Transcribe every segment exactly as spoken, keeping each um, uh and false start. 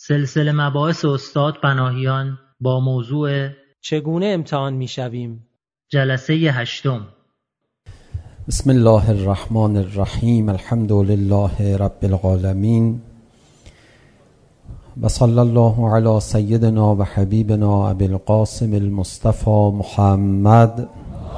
سلسله مباحث استاد پناهیان با موضوع چگونه امتحان میشویم؟ جلسه هشتم. بسم الله الرحمن الرحیم. الحمد لله رب العالمین و صلی الله علی سیدنا و حبیبنا ابی القاسم المصطفى محمد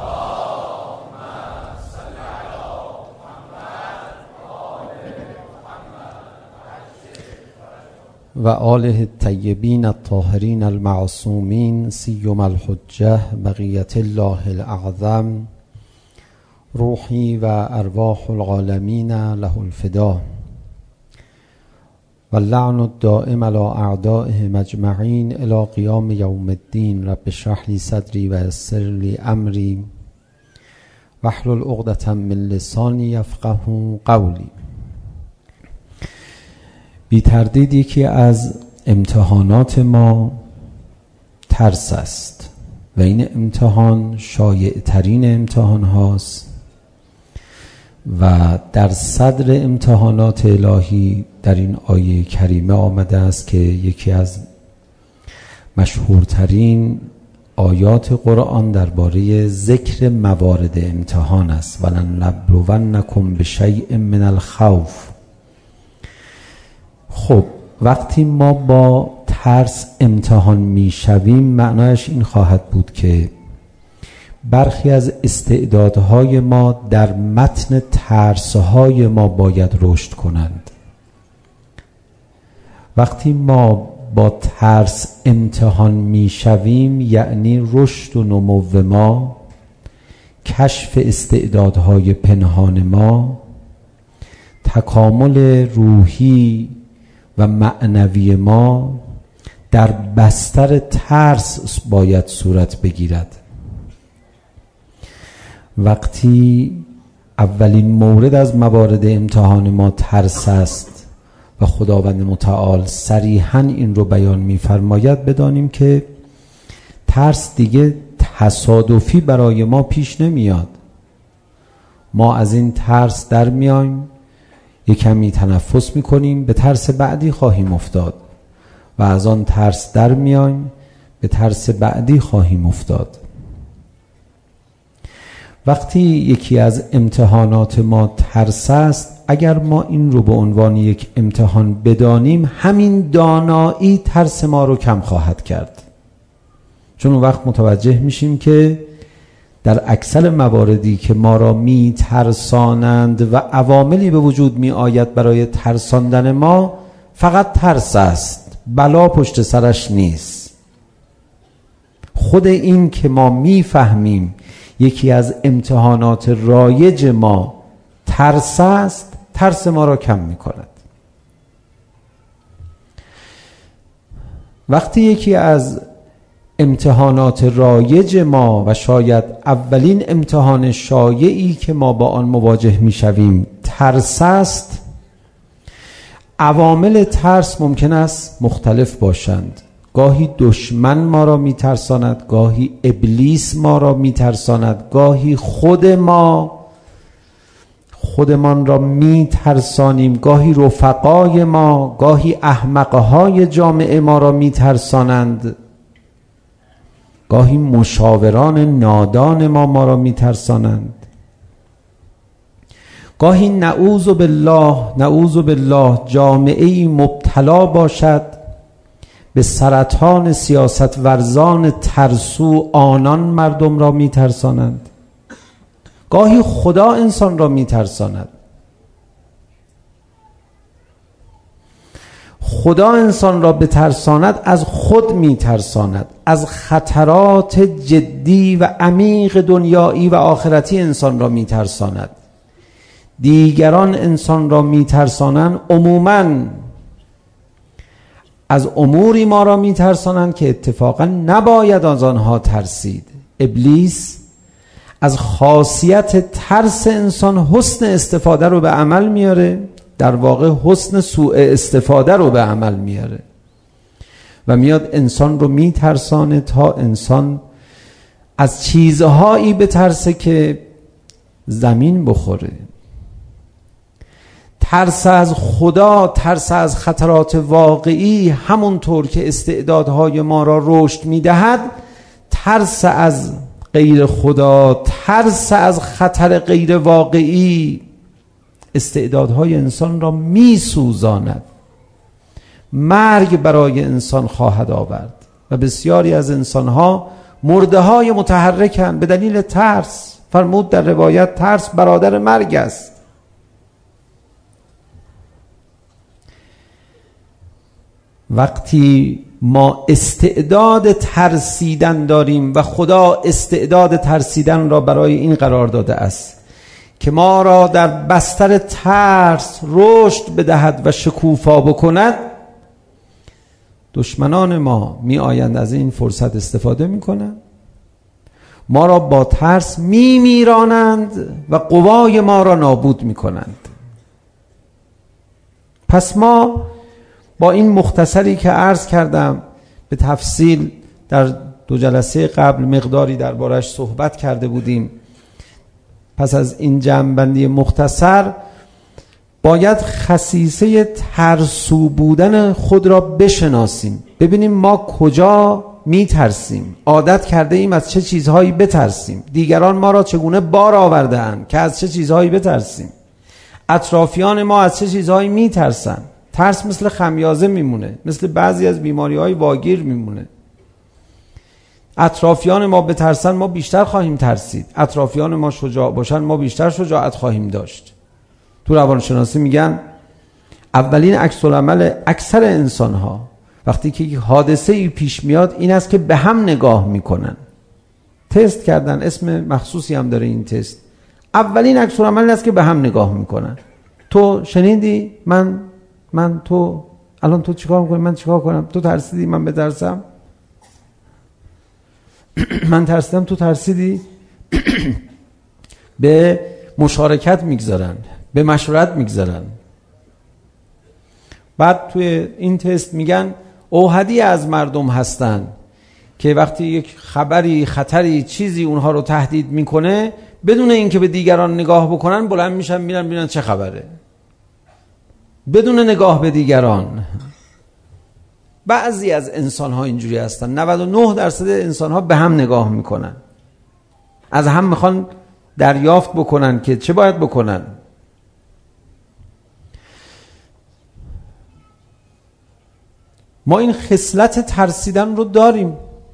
و آله الطیبین الطاهرین المعصومین سیما الحجة بقیة الله الاعظم روحی و ارواح العالمین له الفدا و اللعن الدائم علی اعدائهم اجمعین الی قیام یوم الدین. رب اشرح لی صدری و یسر لی امری واحلل عقدة من لسانی یفقهوا قولی. بی تردید یکی از امتحانات ما ترس است و این امتحان شایع ترین امتحان هاست و در صدر امتحانات الهی در این آیه کریمه آمده است که یکی از مشهورترین آیات قرآن درباره ذکر موارد امتحان است. ولنبلونکم بشیء من الخوف. خب وقتی ما با ترس امتحان می شویم معنایش این خواهد بود که برخی از استعدادهای ما در متن ترسهای ما باید رشد کنند. وقتی ما با ترس امتحان می شویم یعنی رشد و نمو ما، کشف استعدادهای پنهان ما، تکامل روحی و معنوی ما در بستر ترس باید صورت بگیرد. وقتی اولین مورد از موارد امتحان ما ترس است و خداوند متعال صریحاً این رو بیان می‌فرماید، بدانیم که ترس دیگه تصادفی برای ما پیش نمیاد. ما از این ترس در میایم، یک کمی تنفس میکنیم، به ترس بعدی خواهیم افتاد و از آن ترس در میایم، به ترس بعدی خواهیم افتاد. وقتی یکی از امتحانات ما ترس است، اگر ما این رو به عنوان یک امتحان بدانیم، همین دانایی ترس ما رو کم خواهد کرد، چون اون وقت متوجه میشیم که در اکثر مواردی که ما را می ترسانند و عواملی به وجود می آید برای ترساندن ما، فقط ترس است، بلا پشت سرش نیست. خود این که ما می فهمیم یکی از امتحانات رایج ما ترس است، ترس ما را کم می کند. وقتی یکی از امتحانات رایج ما و شاید اولین امتحان شایعی که ما با آن مواجه می شویم ترس است، عوامل ترس ممکن است مختلف باشند. گاهی دشمن ما را می ترساند، گاهی ابلیس ما را می ترساند، گاهی خود ما خودمان را می ترسانیم، گاهی رفقای ما، گاهی احمقهای جامعه ما را می ترسانند، گاهی مشاوران نادان ما ما را میترسانند، گاهی نعوذ بالله نعوذ بالله جامعه‌ای مبتلا باشد به سرطان سیاست ورزان ترسو، آنان مردم را میترسانند. گاهی خدا انسان را میترساند. خدا انسان را بترساند، از خود میترساند، از خطرات جدی و عمیق دنیایی و آخرتی انسان را میترساند. دیگران انسان را میترسانند، عموماً از اموری ما را میترسانند که اتفاقا نباید از آنها ترسید. ابلیس از خاصیت ترس انسان حسن استفاده رو به عمل میاره، در واقع حسن سوء استفاده رو به عمل میاره و میاد انسان رو میترسانه تا انسان از چیزهایی بترسه که زمین بخوره. ترس از خدا، ترس از خطرات واقعی، همونطور که استعدادهای ما را رشد می‌دهد، ترس از غیر خدا، ترس از خطر غیر واقعی استعدادهای انسان را می‌سوزاند. مرگ برای انسان خواهد آورد و بسیاری از انسانها مرده های متحرکند به دلیل ترس. فرمود در روایت ترس برادر مرگ است. وقتی ما استعداد ترسیدن داریم و خدا استعداد ترسیدن را برای این قرار داده است که ما را در بستر ترس رشد بدهد و شکوفا بکند، دشمنان ما می آیند از این فرصت استفاده می کنند، ما را با ترس می میرانند و قوای ما را نابود می کنند. پس ما با این مختصری که عرض کردم به تفصیل در دو جلسه قبل مقداری دربارش صحبت کرده بودیم. پس از این جمع‌بندی مختصر باید خصیصه ترسو بودن خود را بشناسیم، ببینیم ما کجا می ترسیم، عادت کرده ایم از چه چیزهایی بترسیم، دیگران ما را چگونه بار آورده اند که از چه چیزهایی بترسیم، اطرافیان ما از چه چیزهایی می ترسن. ترس مثل خمیازه میمونه، مثل بعضی از بیماری های واگیر میمونه. اطرافیان ما بترسن ما بیشتر خواهیم ترسید، اطرافیان ما شجاع باشن ما بیشتر شجاعت خواهیم داشت. تو روانشناسی میگن اولین عکس العمل اکثر انسان ها وقتی که یک حادثه ای پیش میاد این است که به هم نگاه میکنن. تست کردن، اسم مخصوصی هم داره این تست. اولین عکس العمل این است که به هم نگاه میکنن. تو شنیدی؟ من من تو الان تو چیکار میکنی؟ من چیکار کنم؟ تو ترسیدی من بترسم؟ من ترسیدم تو ترسیدی؟ به مشارکت میگذارن، به مشورت میگذارن. بعد توی این تست میگن اوحدی از مردم هستن که وقتی یک خبری، خطری، چیزی اونها رو تهدید میکنه بدون اینکه به دیگران نگاه بکنن بلند میشن میرن ببینن چه خبره، بدون نگاه به دیگران. بعضی از انسان ها اینجوری هستن. نود و نه درصد انسان ها به هم نگاه میکنن، از هم میخوان دریافت بکنن که چه باید بکنن. ما این خصلت ترسیدن رو داریم،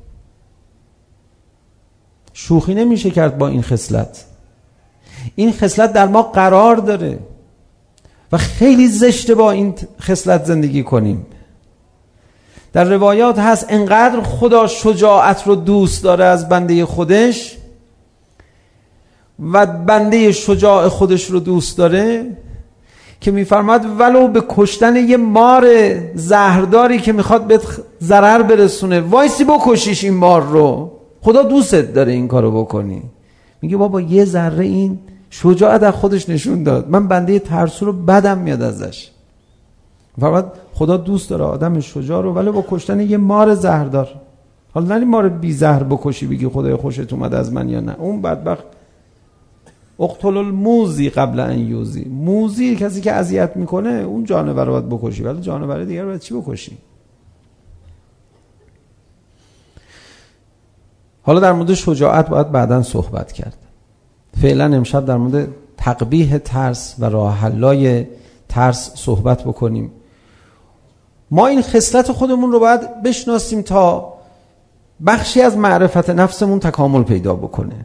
شوخی نمیشه کرد با این خصلت. این خصلت در ما قرار داره و خیلی زشته با این خصلت زندگی کنیم. در روایات هست انقدر خدا شجاعت رو دوست داره از بنده خودش و بنده شجاع خودش رو دوست داره که میفرماد ولو به کشتن یه مار زهرداری که میخواد بهت ضرر برسونه وایسی بکشیش این مار رو، خدا دوستت داره این کارو بکنی. میگه بابا یه ذره این شجاعت از خودش نشون داد، من بنده ترسو رو بدم میاد ازش. فرمود خدا دوست داره آدم شجاع رو ولو با کشتن یه مار زهردار. حالا نری مار بی زهر بکشی بگی خدای خوشت اومد از من یا نه، اون بدبخت اقتل الموزی قبل ان یوزی. موزی کسی که اذیت میکنه اون جانور رو باید بکشی، ولی جانور دیگر رو باید چی بکشی؟ حالا در مورد شجاعت باید بعداً صحبت کرد. فعلا امشب در مورد تقبیح ترس و راه حل‌های ترس صحبت بکنیم. ما این خصلت خودمون رو باید بشناسیم تا بخشی از معرفت نفسمون تکامل پیدا بکنه.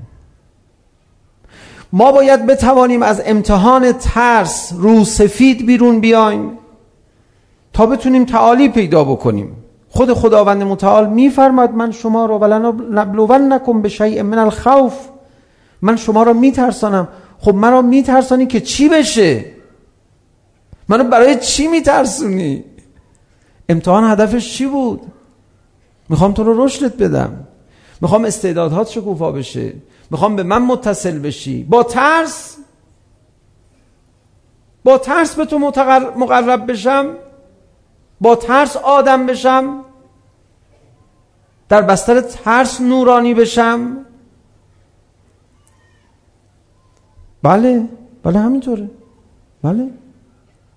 ما باید بتوانیم از امتحان ترس رو سفید بیرون بیایم تا بتونیم تعالی پیدا بکنیم. خود خداوند متعال میفرماد من شما رو ولنبلونکم بشیء من الخوف، من شما رو میترسانم. خب من رو میترسانی که چی بشه؟ منو برای چی میترسونی؟ امتحان هدفش چی بود؟ میخوام تو رو رشدت بدم، میخوام استعدادات شکوفا بشه، میخوام به من متصل بشی. با ترس با ترس به تو مقرب بشم، با ترس آدم بشم، در بستر ترس نورانی بشم. بله بله همینطوره. بله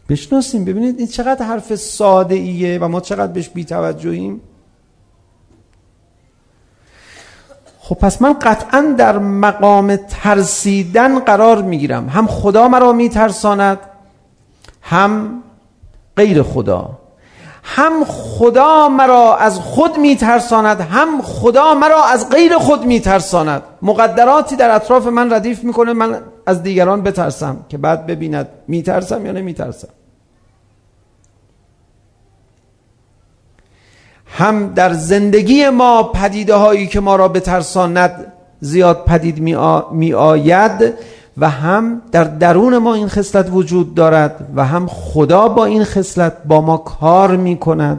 بشناسیم. ببینید این چقدر حرف ساده ایه و ما چقدر بهش بی‌توجهیم. خب پس من قطعا در مقام ترسیدن قرار میگیرم. هم خدا مرا میترساند، هم غیر خدا. هم خدا مرا از خود میترساند، هم خدا مرا از غیر خود میترساند. مقدراتی در اطراف من ردیف میکنه من از دیگران بترسم که بعد ببیند میترسم یا نمیترسم. هم در زندگی ما پدیده هایی که ما را بترساند زیاد پدید می آید و هم در درون ما این خصلت وجود دارد و هم خدا با این خصلت با ما کار می کند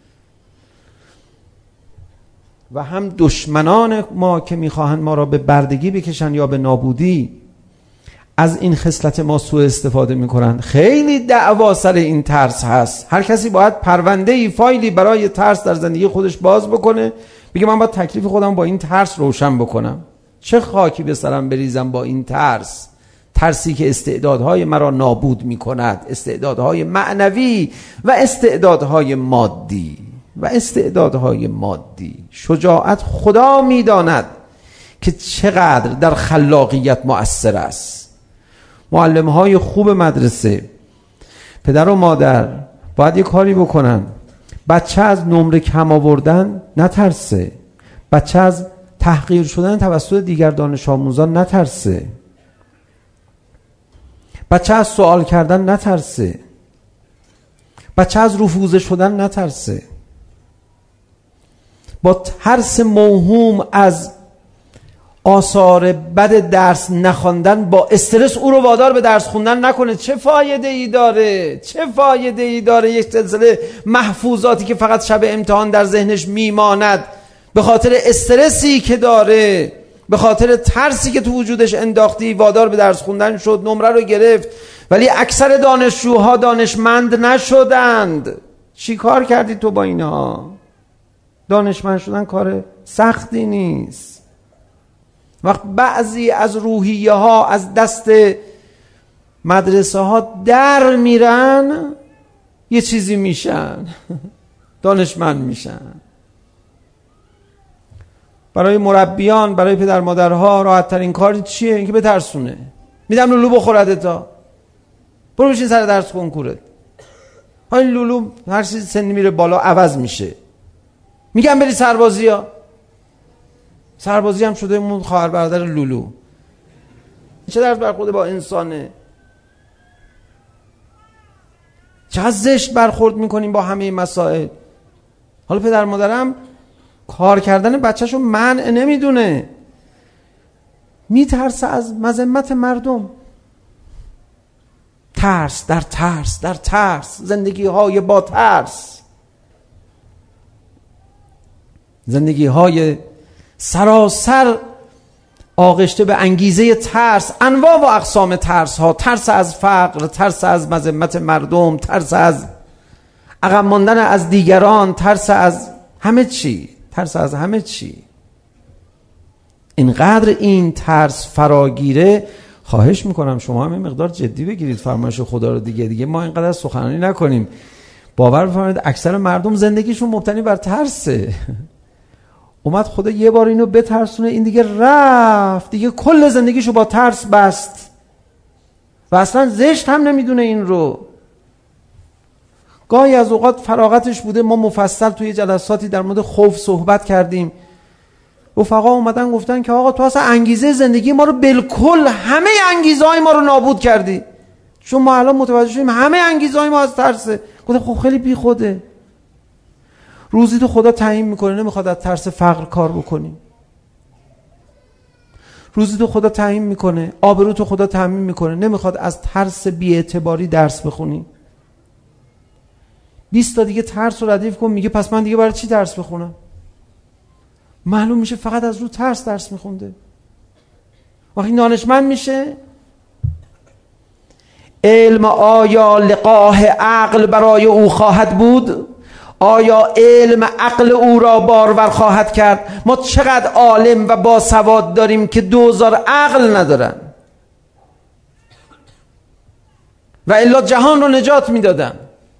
و هم دشمنان ما که می خواهند ما را به بردگی بکشن یا به نابودی از این خصلت ما سوء استفاده میکنن. خیلی دعوا سر این ترس هست. هر کسی باید پرونده ای فایلی برای ترس در زندگی خودش باز بکنه، بگه من باید تکلیف خودم با این ترس روشن بکنم. چه خاکی به سرم بریزم با این ترس، ترسی که استعدادهای مرا نابود میکند، استعدادهای معنوی و استعدادهای مادی و استعدادهای مادی. شجاعت خدا میداند که چقدر در خلاقیت مؤثر است. معلم های خوب مدرسه، پدر و مادر باید یه کاری بکنن. بچه از نمره کم آوردن نترسه، بچه از تحقیر شدن توسط دیگر دانش آموزان نترسه، بچه از سوال کردن نترسه، بچه از رفوزه شدن نترسه. با ترس موهوم از آثار بد درس نخواندن، با استرس او رو وادار به درس خوندن نکنه. چه فایده ای داره؟ چه فایده ای داره یک سلسله محفوظاتی که فقط شب امتحان در ذهنش میماند به خاطر استرسی که داره، به خاطر ترسی که تو وجودش انداختی وادار به درس خوندن شد، نمره رو گرفت، ولی اکثر دانشجوها دانشمند نشدند. چی کار کردی تو با اینها؟ دانشمند شدن کار سختی نیست. وقت بعضی از روحیه ها از دست مدرسه ها در میرن، یه چیزی میشن، دانشمند میشن. برای مربیان، برای پدر مادرها راحت ترین کار چیه؟ اینکه بترسونه. میدم لولو بخورده تا برو بشین سر درس کنکورت. ها این لولو هر چیز سنی میره بالا عوض میشه. میگم بری سربازی ها، سربازی هم شده مون خواهر برادر لولو. چه درس برخورده با انسانه؟ چقدر زشت برخورد میکنیم با همه مسائل. حالا پدر مادرم کار کردن بچه‌شو منع نمیدونه، میترسه از مذمت مردم. ترس در ترس در ترس، زندگی های با ترس، زندگی های سراسر آغشته به انگیزه ترس، انواع و اقسام ترس ها. ترس از فقر، ترس از مذمت مردم، ترس از عقب ماندن از دیگران، ترس از همه چی، ترس از همه چی. اینقدر این ترس فراگیره، خواهش میکنم شما هم این مقدار جدی بگیرید فرمایش خدا رو دیگه. دیگه ما اینقدر سخنرانی نکنیم. باور بفرمایید اکثر مردم زندگیشون مبتنی بر ترسه. اومد خدا یه بار اینو بترسونه، این دیگه رفت، دیگه کل زندگیشو با ترس بست و اصلا زشت هم نمیدونه این رو. گاهی از اوقات فراغتش بوده، ما مفصل توی جلساتی در مورد خوف صحبت کردیم. رفقا اومدن گفتن که آقا تو اصلا انگیزه زندگی ما رو بالکل، همه انگیزه های ما رو نابود کردی، چون ما الان متوجه شدیم همه انگیزه های ما از ترسه. گفتن خب خیلی بی خوده. روزی تو خدا تعیین میکنه، نمیخواد از ترس فقر کار بکنی. روزی تو خدا تعیین میکنه، آبرو تو خدا تامین میکنه، نمیخواد از ترس بی‌اعتباری درس بخونی. بیست تا دیگه ترس رو ردیف کن، میگه پس من دیگه برای چی درس بخونم؟ معلوم میشه فقط از رو ترس درس میخونده. وقتی دانشمند میشه، علم آیا لقاه عقل برای او خواهد بود؟ آیا علم عقل او را بارور خواهد کرد؟ ما چقدر عالم و باسواد داریم که دوزار عقل ندارن. و الا جهان رو نجات میدادن.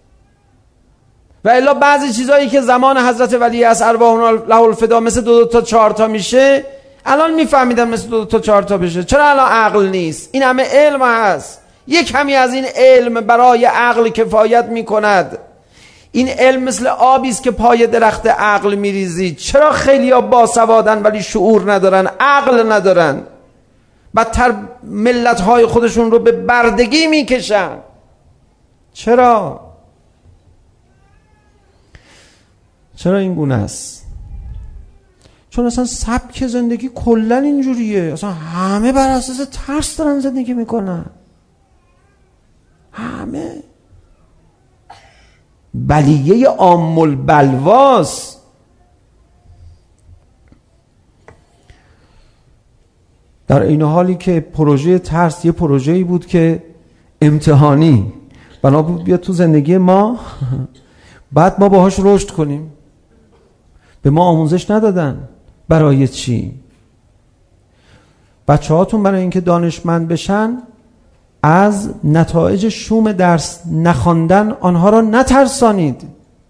و الا بعضی چیزایی که زمان حضرت ولی از ارواحنا له الفدا مثل دو, دو تا چهار تا میشه، الان میفهمیدن مثل دو, دو تا چهار تا بشه. چرا الان عقل نیست؟ این همه علم هست، یک کمی از این علم برای عقل کفایت میکند. این علم مثل آبی است که پای درخت عقل میریزی. چرا خیلیا باسوادن ولی شعور ندارن، عقل ندارن؟ بدتر ملت‌های خودشون رو به بردگی میکشن. چرا؟ چرا این گونه است؟ چون اصلا سبک زندگی کلن اینجوریه، اصلا همه بر اساس ترس دارن زندگی میکنن، همه. بلیه عام البلواس. در این حالی که پروژه ترس یه پروژه‌ای بود که امتحانی بنا بود بیاد تو زندگی ما، بعد ما باهاش رشد کنیم. به ما آموزش ندادن. برای چی؟ بچه هاتون برای اینکه دانشمند بشن از نتایج شوم درس نخواندن آنها را نترسانید.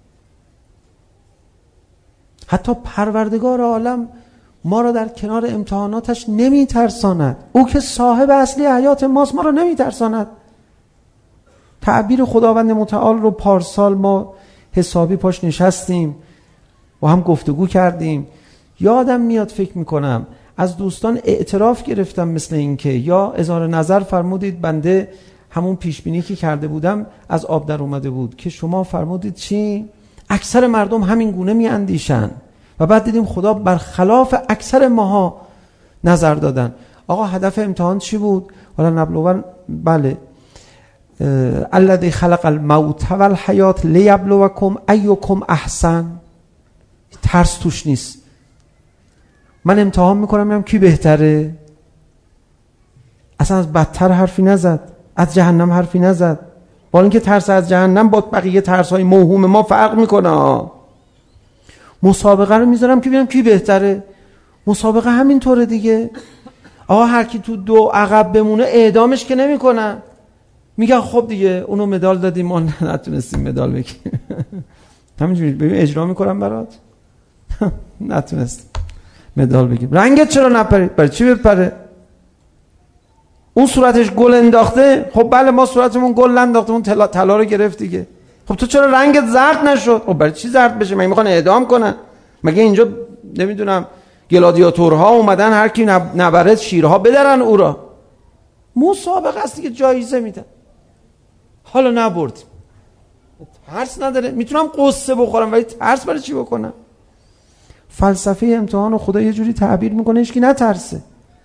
حتی پروردگار عالم ما را در کنار امتحاناتش نمی ترساند. او که صاحب اصلی حیات ماست ما را نمی ترساند. تعبیر خداوند متعال رو پارسال ما حسابی پاش نشستیم و هم گفتگو کردیم. یادم میاد، فکر میکنم از دوستان اعتراف گرفتم، مثل این که یا اظهار نظر فرمودید بنده همون پیشبینی که کرده بودم از آب در اومده بود، که شما فرمودید چی؟ اکثر مردم همین گونه می اندیشن. و بعد دیدیم خدا برخلاف اکثر ماها نظر دادن. آقا هدف امتحان چی بود؟ حالا نبلون، بله، الذی خلق الموت والحیات لیبلوکم ایکم احسن. ترس توش نیست. من امتحان میکنم میگم کی بهتره. اصلا از بدتر حرفی نزد، از جهنم حرفی نزد. با اینکه ترس از جهنم با بقیه ترس های موهوم ما فرق میکنه. مسابقه رو میذارم که ببینم کی بهتره. مسابقه همین طوره دیگه. آقا هر کی تو دو عقب بمونه اعدامش که نمیکنن. میگن خب دیگه اونو مدال دادیم ما نتونستیم مدال بگیریم. همینجوری ببین اجرا میکنم برات. نتونست مدال بگیر. رنگت چرا نپرید؟ برای چی بپره؟ اون صورتش گل انداخته، خب بله ما صورتمون گل انداخته، اون طلا طلا رو گرفت دیگه. خب تو چرا رنگت زرد نشد؟ خب برای چی زرد بشه؟ مگه میخوان اعدام کنن؟ مگه اینجا نمیدونم گلادیاتورها اومدن هر کی نبره شیرها بدرن او را؟ مسابقه است دیگه، جایزه میدن. حالا نبرد، ترس نداره. میتونم قصه بخورم ولی ترس برای چی بکنم؟ فلسفه امتحان رو خدا یه جوری تعبیر میکنه هیچ کی نترسه.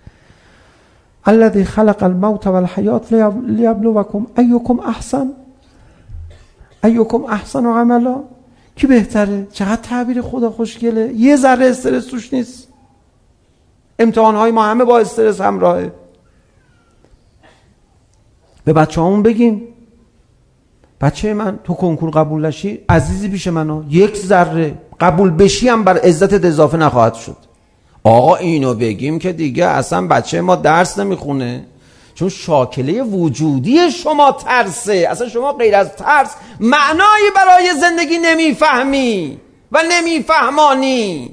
الذی خلق الموت والحیات لیبلوکم ایکم احسن ایکم احسن عملا. کی بهتره؟ چقدر تعبیر خدا خوشگله. یه ذره استرس توش نیست. امتحانهای ما همه با استرس همراهه. به بچه همون بگیم بچه من تو کنکور قبول نشی عزیزی پیش منو، یک ذره قبول بشی هم بر عزتت اضافه نخواهد شد. آقا اینو بگیم که دیگه اصلا بچه ما درس نمیخونه، چون شاکله وجودی شما ترسه. اصلا شما غیر از ترس معنایی برای زندگی نمیفهمی و نمیفهمانی.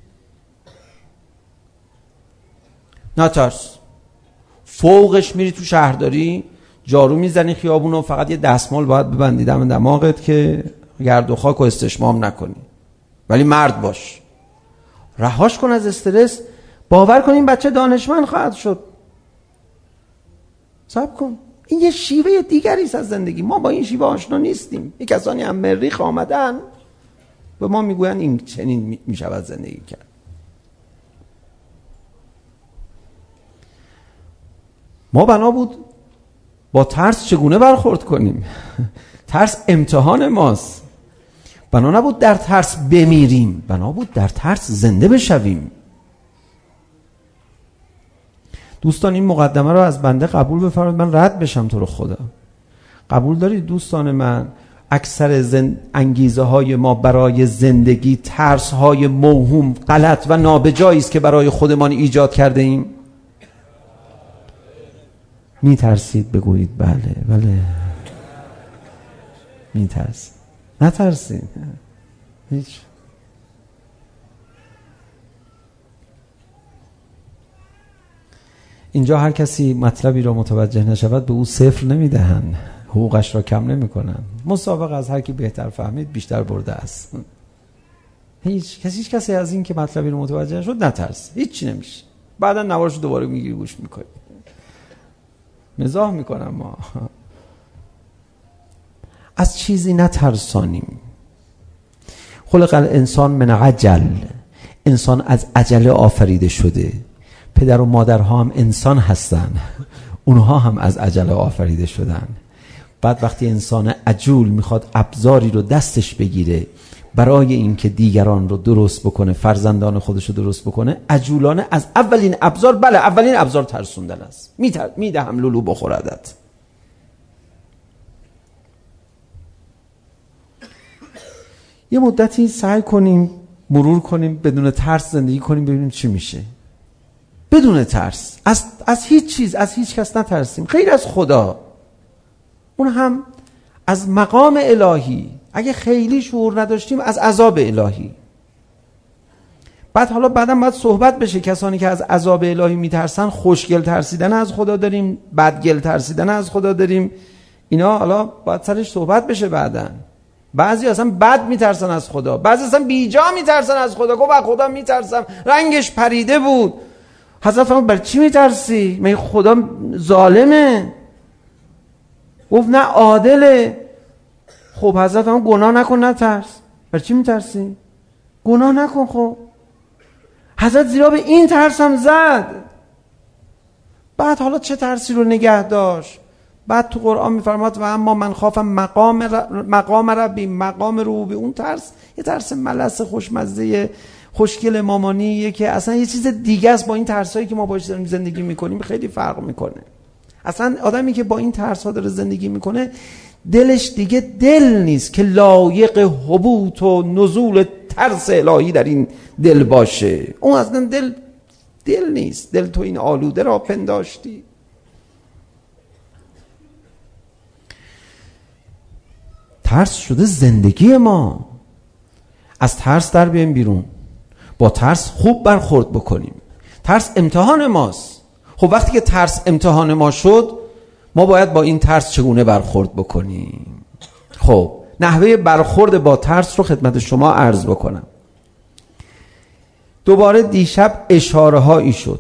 نه ترس. فوقش میری تو شهرداری جارو میزنی خیابونو، فقط یه دستمال باید ببندی دم دماغت که گرد و خاک و استشمام نکنی. ولی مرد باش، رهاش کن از استرس. باور کن این بچه دانشمند خواهد شد. صبر کن. این یه شیوه دیگری است از زندگی. ما با این شیوه آشنا نیستیم. یک کسانی هم مریخ آمدن به ما میگوین این چنین میشود زندگی کرد. ما بنا بود با ترس چگونه برخورد کنیم. ترس امتحان ماست. بنا نبود در ترس بمیریم، بنا بود در ترس زنده بشویم. دوستان این مقدمه رو از بنده قبول بفرمایید، من رد بشم تو رو خدا. قبول دارید دوستان من اکثر زن... انگیزه های ما برای زندگی ترس های موهوم، غلط و نابجایی است که برای خودمان ایجاد کرده ایم؟ می ترسید بگویید بله بله. میترسیم. نترسین. هیچ. اینجا هر کسی مطلبی را متوجه نشود به او صفر نمیدهند، حقوقش را کم نمی کنند. مسابقه از هر کی بهتر فهمید بیشتر برده است. هیچ کسی هیچ کسی از این که مطلبی رو متوجه شد نترس، هیچی نمیشه. بعدا نوارشو دوباره میگیری گوش میکنی. مزاح میکنم ما. از چیزی نترسانیم. خلق الانسان من عجل. انسان از عجله آفریده شده. پدر و مادرها هم انسان هستن، اونها هم از عجله آفریده شدن. بعد وقتی انسان عجول میخواد ابزاری رو دستش بگیره برای اینکه دیگران رو درست بکنه، فرزندان خودش رو درست بکنه، عجولانه از اولین ابزار، بله اولین ابزار ترسوندن است. میتر میدهم لولو بخوردت. یه مدتی سعی کنیم مرور کنیم بدون ترس زندگی کنیم، ببینیم چی میشه. بدون ترس از از هیچ چیز، از هیچ کس نترسیم، غیر از خدا، اون هم از مقام الهی. اگه خیلی شعور نداشتیم از عذاب الهی. بعد حالا بعداً باید صحبت بشه کسانی که از عذاب الهی میترسن، خوشگل ترسیدن از خدا داریم، بدگل ترسیدن از خدا داریم. اینا حالا باید سرش صحبت بشه بعداً. بعضی اصلا بد میترسن از خدا، بعضی اصلا بیجا میترسن از خدا. گفت از خدا میترسم، رنگش پریده بود. حضرت فرمود بر چی میترسی؟ مگه خدا ظالمه؟ گفت نه عادله. خب حضرت فرمود گناه نکن نترس. بر چی میترسی؟ گناه نکن. خب حضرت زیرا به این ترسم زد. بعد حالا چه ترسی رو نگه داشت؟ بعد تو قرآن میفرماد و اما من خاف مقام ر... مقام ربی، مقام رو به اون ترس، یه ترس ملس خوشمزه خوشگل مامانیه که اصلا یه چیز دیگه است. با این ترسایی که ما باهاش داریم زندگی میکنیم خیلی فرق میکنه. اصلا آدمی که با این ترس‌ها داره زندگی میکنه دلش دیگه دل نیست که لایق هبوط و نزول ترس الهی در این دل باشه. اون اصلا دل دل نیست. دل تو این آلوده را پنداشتی. ترس شده زندگی ما. از ترس در بیایم بیرون، با ترس خوب برخورد بکنیم. ترس امتحان ماست. خب وقتی که ترس امتحان ما شد، ما باید با این ترس چگونه برخورد بکنیم؟ خب نحوه برخورد با ترس رو خدمت شما عرض بکنم. دوباره دیشب اشاره هایی شد.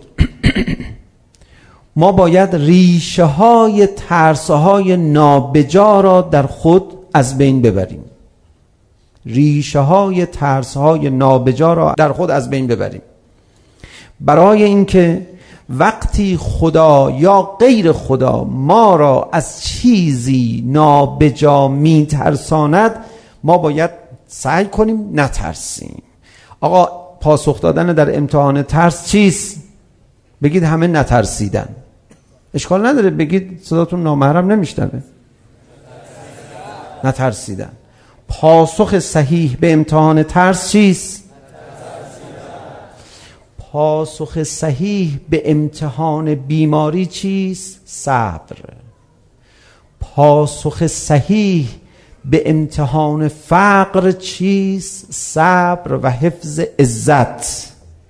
ما باید ریشه های ترس های نابجا را در خود از بین ببریم. ریشه های ترس های نابجا را در خود از بین ببریم. برای اینکه وقتی خدا یا غیر خدا ما را از چیزی نابجا می ترساند، ما باید سعی کنیم نترسیم. آقا پاسخ دادن در امتحان ترس چیست؟ بگید همه نترسیدن. اشکال نداره بگید، صداتون نامحرم نمیشنوه. نترسیدن. پاسخ صحیح به امتحان ترس چیست؟ پاسخ صحیح به امتحان بیماری چیست؟ صبر. پاسخ صحیح به امتحان فقر چیست؟ صبر و حفظ عزت.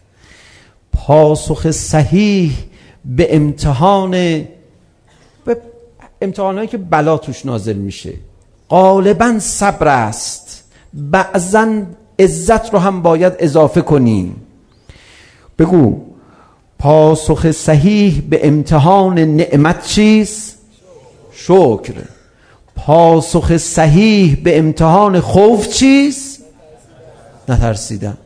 پاسخ صحیح به امتحان به امتحانایی که بلا توش نازل میشه غالبا صبر است. بعضا عزت رو هم باید اضافه کنیم. بگو پاسخ صحیح به امتحان نعمت چیست؟ شکر. پاسخ صحیح به امتحان خوف چیست؟ نترسیدن.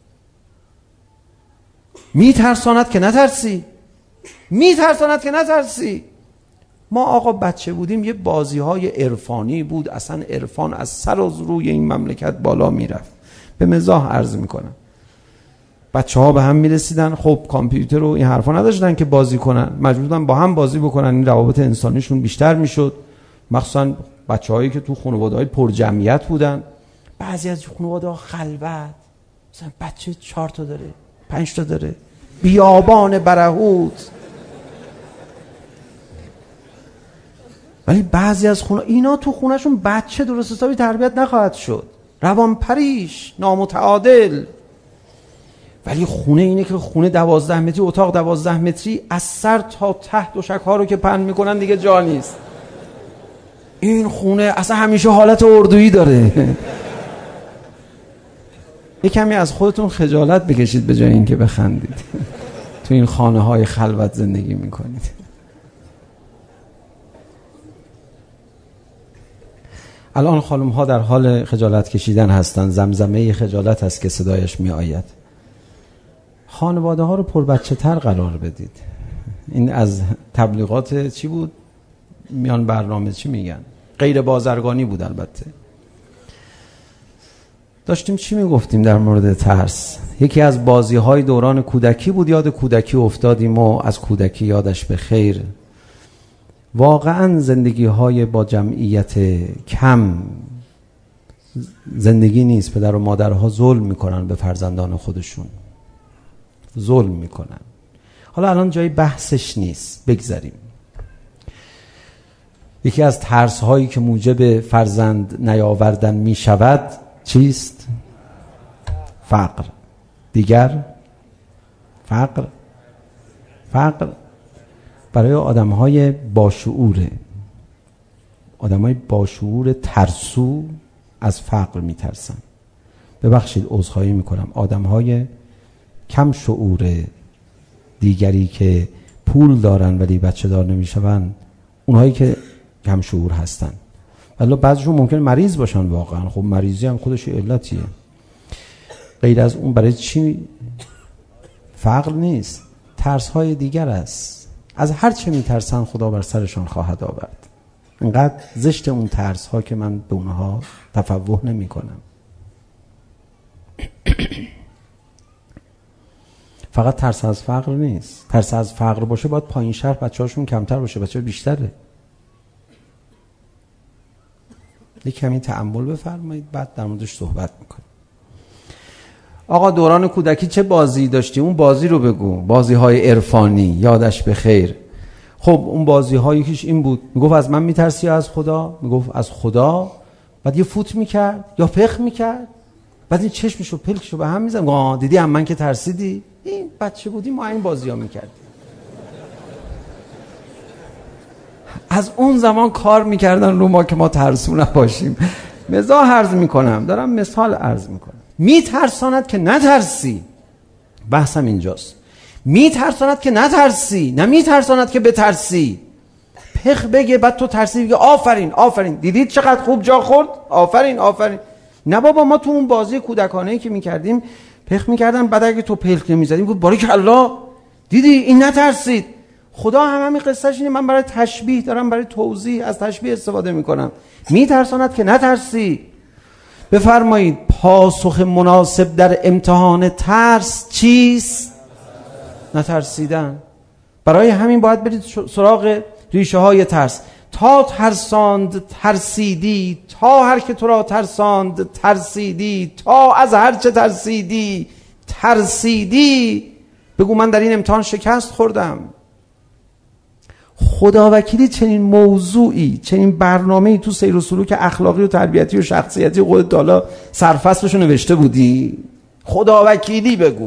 میترساند که نترسی، میترساند که نترسی. ما آقا بچه بودیم یه بازی های عرفانی بود، اصلا عرفان از سر و روی این مملکت بالا میرفت. به مزاح عرض میکنم. بچه ها به هم میرسیدن، خب کامپیوتر و این حرفا نداشتن که بازی کنن، مجبور بودن با هم بازی بکنن. این روابط انسانیشون بیشتر میشد، مخصوصا بچه هایی که تو خانواده های پر جمعیت بودن. بعضی از خانواده ها خلوت، مثلا بچه چهار تا داره، پنج تا داره، بیابان برهوت. ولی بعضی از خونه اینا تو خونهشون بچه درست حسابی تربیت نخواهد شد، روان پریش، نامتعادل. ولی خونه اینه که خونه دوازده متری، اتاق دوازده متری، از سر تا ته دوشک ها رو که پهن میکنن دیگه جا نیست. این خونه اصلا همیشه حالت اردویی داره. یه کمی از خودتون خجالت بکشید به جای اینکه بخندید. تو این خانه های خلوت زندگی میکنید. الان خانم ها در حال خجالت کشیدن هستن. زمزمه خجالت هست که صدایش می آید. خانواده ها رو پر بچه تر قرار بدید. این از تبلیغات چی بود؟ میان برنامه چی میگن؟ غیر بازرگانی بود. البته داشتیم چی میگفتیم در مورد ترس؟ یکی از بازی های دوران کودکی بود. یاد کودکی افتادیم و از کودکی یادش به خیر. واقعا زندگی های با جمعیت کم زندگی نیست. پدر و مادرها ظلم میکنن به فرزندان خودشون، ظلم میکنن. حالا الان جای بحثش نیست، بگذاریم. یکی از ترس هایی که موجب فرزند نیاوردن میشود چیست؟ فقر. دیگر فقر فقر برای آدم های باشعوره. آدم های باشعور ترسو از فقر میترسن. ببخشید عذرخواهی میکنم. آدم های کم شعور دیگری که پول دارن ولی بچه دار نمیشون، اونهایی که کم شعور هستن. ولی بعضیشون ممکن مریض باشن واقعا. خب مریضی هم خودش علتیه. غیر از اون برای چی؟ فقر نیست، ترس های دیگر است. از هر چه میترسن خدا بر سرشان خواهد آورد. اینقدر زشت اون ترس ها که من به اونها تفوه نمی کنم. فقط ترس از فقر نیست. ترس از فقر باشه باید پایین شهر بچه هاشون کمتر باشه، بچه ها بیشتره. یک کمی تأمل بفرمایید بعد در موردش صحبت میکنیم. آقا دوران کودکی چه بازی داشتی؟ اون بازی رو بگو. بازی های عرفانی یادش به خیر. خب اون بازی ها یکیش این بود، میگفت از من میترسی یا از خدا؟ میگفت از خدا. بعد یه فوت میکرد یا پخ میکرد، بعد این چشمشو پلکشو به هم میزد. آه دیدی هم من که ترسیدی؟ این بچه بودی ما این بازی ها میکردیم. از اون زمان کار میکردن رو ما که ما ترسو نباشیم. مزاح عرض میکنم، دارم مثال عرض میکنم. میترساند که نترسی. بحثم اینجاست. میترساند که نترسی، نه میترساند که بترسی. پخ بگه بعد تو ترسی بگه آفرین آفرین، دیدید چقدر خوب جا خورد، آفرین آفرین. نه بابا، ما تو اون بازی کودکانه‌ای که میکردیم پخ میکردن، بعد اگه تو پلک نمیزدیم گفت باریکالله دیدی این نترسید. خدا هم همین قصهش اینه. من برای تشبیه دارم، برای توضیح از تشبیه استفاده میکنم. میترساند که نترسی. بفرمایید پاسخ مناسب در امتحان ترس چیست؟ نترسیدن. برای همین باید برید سراغ ریشه های ترس. تا ترساند ترسیدی، تا هر که تو را ترساند ترسیدی، تا از هر چه ترسیدی ترسیدی. بگو من در این امتحان شکست خوردم. خداوکیلی چنین موضوعی، چنین برنامه‌ای تو سیر و سلوک اخلاقی و تربیتی و شخصیتی خودت حالا سرفصلشو نوشته بودی؟ خداوکیلی بگو.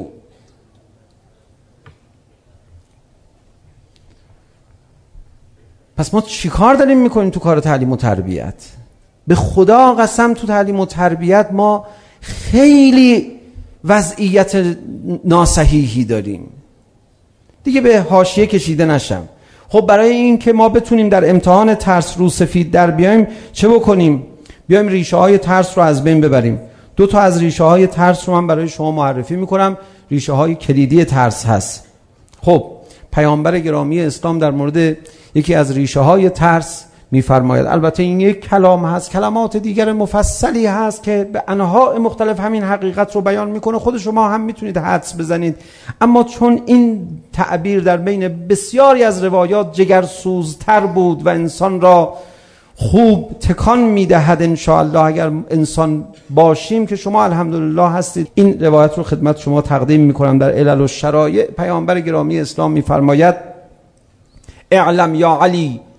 پس ما چی کار داریم میکنیم تو کار تعلیم و تربیت؟ به خدا قسم تو تعلیم و تربیت ما خیلی وضعیت ناصحیحی داریم. دیگه به حاشیه کشیده نشم. خب برای این که ما بتونیم در امتحان ترس رو سفید در بیایم چه بکنیم؟ بیایم ریشه های ترس رو از بین ببریم. دو تا از ریشه های ترس رو من برای شما معرفی میکنم. ریشه های کلیدی ترس هست. خب پیامبر گرامی اسلام در مورد یکی از ریشه های ترس میفرماید، البته این یک کلام هست، کلمات دیگر مفصلی هست که به انواع مختلف همین حقیقت رو بیان میکنه. خود شما هم میتونید حدس بزنید، اما چون این تعبیر در بین بسیاری از روایات جگرسوزتر بود و انسان را خوب تکان میدهد، انشاءالله اگر انسان باشیم که شما الحمدلله هستید، این روایت رو خدمت شما تقدیم میکنم. در علل و شرایع پیامبر گرامی اسلام میفرماید اعلم یا علی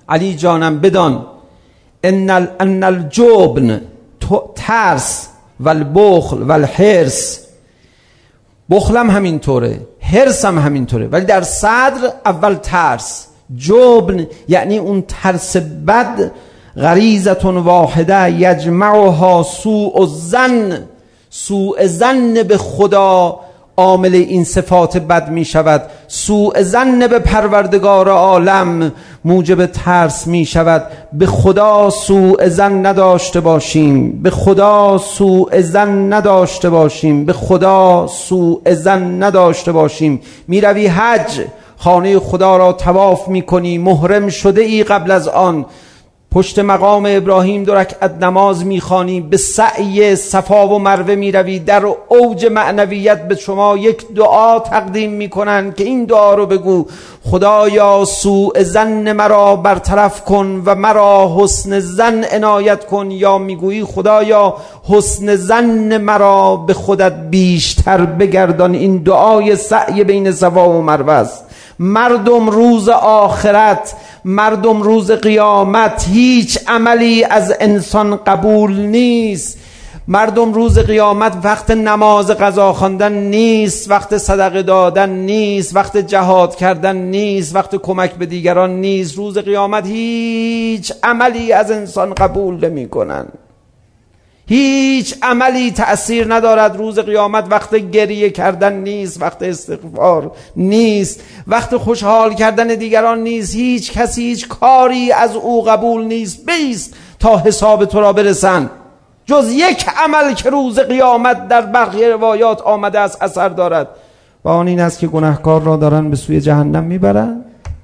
علی جانم بدان ان ال ان الجبن ترس و البخل و الحرص، بخلم همینطوره، حرصم همینطوره، ولی در صدر اول ترس. جبن یعنی اون ترس بد، غریزتون واحده یجمعها سوء الظن، سوء ظن به خدا عامل این صفات بد می شود. سوء ظن به پروردگار عالم موجب ترس می شود. به خدا سوء ظن نداشته باشیم، به خدا سوء ظن نداشته باشیم، به خدا سوء ظن نداشته باشیم. می روی حج، خانه خدا را طواف می کنی، محرم شده ای قبل از آن، پشت مقام ابراهیم دو رکعت نماز میخوانی، به سعی صفا و مروه میروی، در اوج معنویت به شما یک دعا تقدیم میکنن که این دعا رو بگو: خدایا سوء ظن مرا برطرف کن و مرا حسن ظن عنایت کن. یا میگویی خدایا حسن ظن مرا به خودت بیشتر بگردان. این دعای سعی بین صفا و مروه است. مردم روز آخرت، مردم روز قیامت هیچ عملی از انسان قبول نیست. مردم روز قیامت وقت نماز قضا خواندن نیست، وقت صدقه دادن نیست، وقت جهاد کردن نیست، وقت کمک به دیگران نیست. روز قیامت هیچ عملی از انسان قبول نمی کنن. هیچ عملی تأثیر ندارد. روز قیامت وقت گریه کردن نیست، وقت استغفار نیست، وقت خوشحال کردن دیگران نیست. هیچ کسی هیچ کاری از او قبول نیست. بیست تا حساب تو را برسن. جز یک عمل که روز قیامت در برخی روایات آمده است اثر دارد، و آن این است که گناهکار را دارن به سوی جهنم میبرن.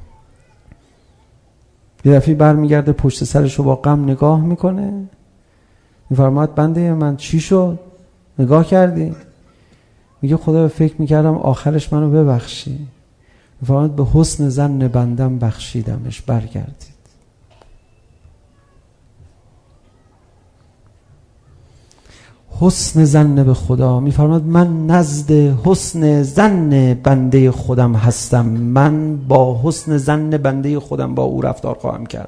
یه دفعه برمیگرده پشت سرشو با غم نگاه میکنه، میفرماید بنده من چی شد؟ نگاه کردی؟ میگه خدا فکر میکردم آخرش منو ببخشی. میفرماید به حسن ظن بندم بخشیدمش، برگردید. حسن ظن به خدا. میفرماید من نزد حسن ظن بنده خودم هستم، من با حسن ظن بنده خودم با او رفتار خواهم کرد.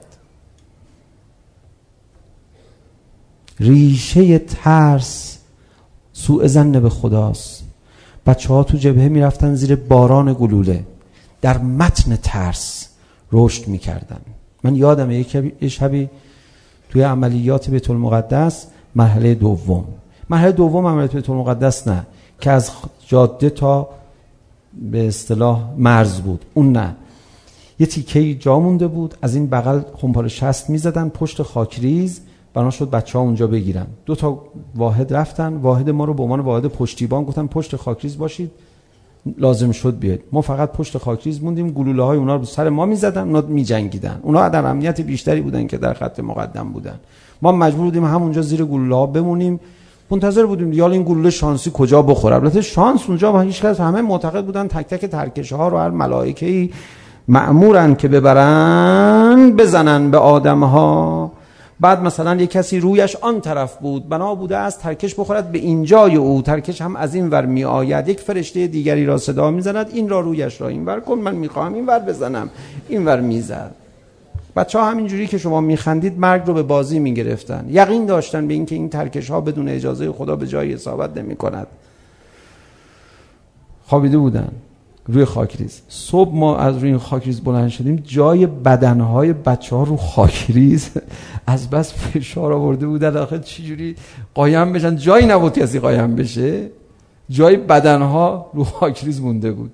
ریشه ترس سوء ظن به خداست. بچه ها تو جبهه می رفتن زیر باران گلوله، در متن ترس رشد می کردن. من یادمه یک شبی توی عملیات بیت المقدس، مرحله دوم مرحله دوم عملیات بیت المقدس نه که از جاده تا به اصطلاح مرز بود، اون نه، یه تیکه جا مونده بود، از این بغل خمپاره شست می زدن پشت خاکریز، بنا شد بچه ها اونجا بگیرن. دو تا واحد رفتن، واحد ما رو به عنوان واحد پشتیبان گفتن پشت خاکریز باشید، لازم شد بیاید. ما فقط پشت خاکریز موندیم، گلوله های اونا رو سر ما میزدن، اونا میجنگیدن. اونا در امنیت بیشتری بودن که در خط مقدم بودن. ما مجبور بودیم همونجا زیر گلوله ها بمونیم، منتظر بودیم یا این گلوله شانسی کجا بخوره. البته شانس اونجا با هیچ کس، همه معتقد بودن تک تک ترکش ها رو هر ملائکه‌ای مأمورن که ببرن بزنن به آدم ها. بعد مثلا یک کسی رویش آن طرف بود، بنا بوده از ترکش بخورد به اینجای او، ترکش هم از این ور می آید، یک فرشته دیگری را صدا می زند این را رویش را این ور کن، من می خواهم این ور بزنم، این ور می زد. بچه ها همینجوری که شما می خندید مرگ رو به بازی می گرفتن، یقین داشتن به این که این ترکش ها بدون اجازه خدا به جای اصابت نمی کند. خوابیده بودن روی خاکریز. صبح ما از روی خاکریز بلند شدیم، جای بدنهای بچه ها رو خاکریز از بس فشار آورده بودن آخه چجوری قایم بشن، جایی نبود کسی قایم بشه، جای بدنها رو خاکریز مونده بود.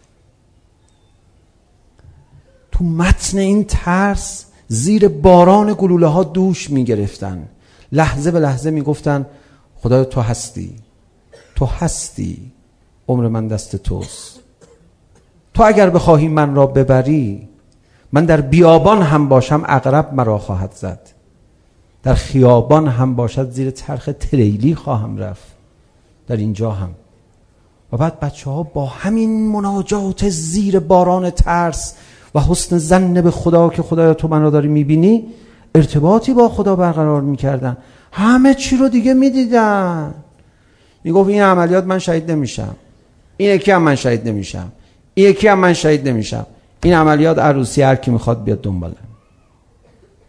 تو متن این ترس زیر باران گلوله ها دوش می گرفتن، لحظه به لحظه می گفتن خدایا تو هستی، تو هستی، عمر من دست توست، تو اگر بخواهی من را ببری، من در بیابان هم باشم عقرب مرا خواهد زد، در خیابان هم باشد زیر چرخ تریلی خواهم رفت، در اینجا هم. و بعد بچه ها با همین مناجات زیر باران ترس و حسن ظن به خدا که خدایا تو من را داری میبینی ارتباطی با خدا برقرار میکردن. همه چی رو دیگه میدیدن. میگفت این عملیات من شهید نمیشم، این یکی هم من شهید نمیشم، این یکی هم من شهید نمیشم، این عملیات عروسی هر کی میخواد بیاد دنبالم.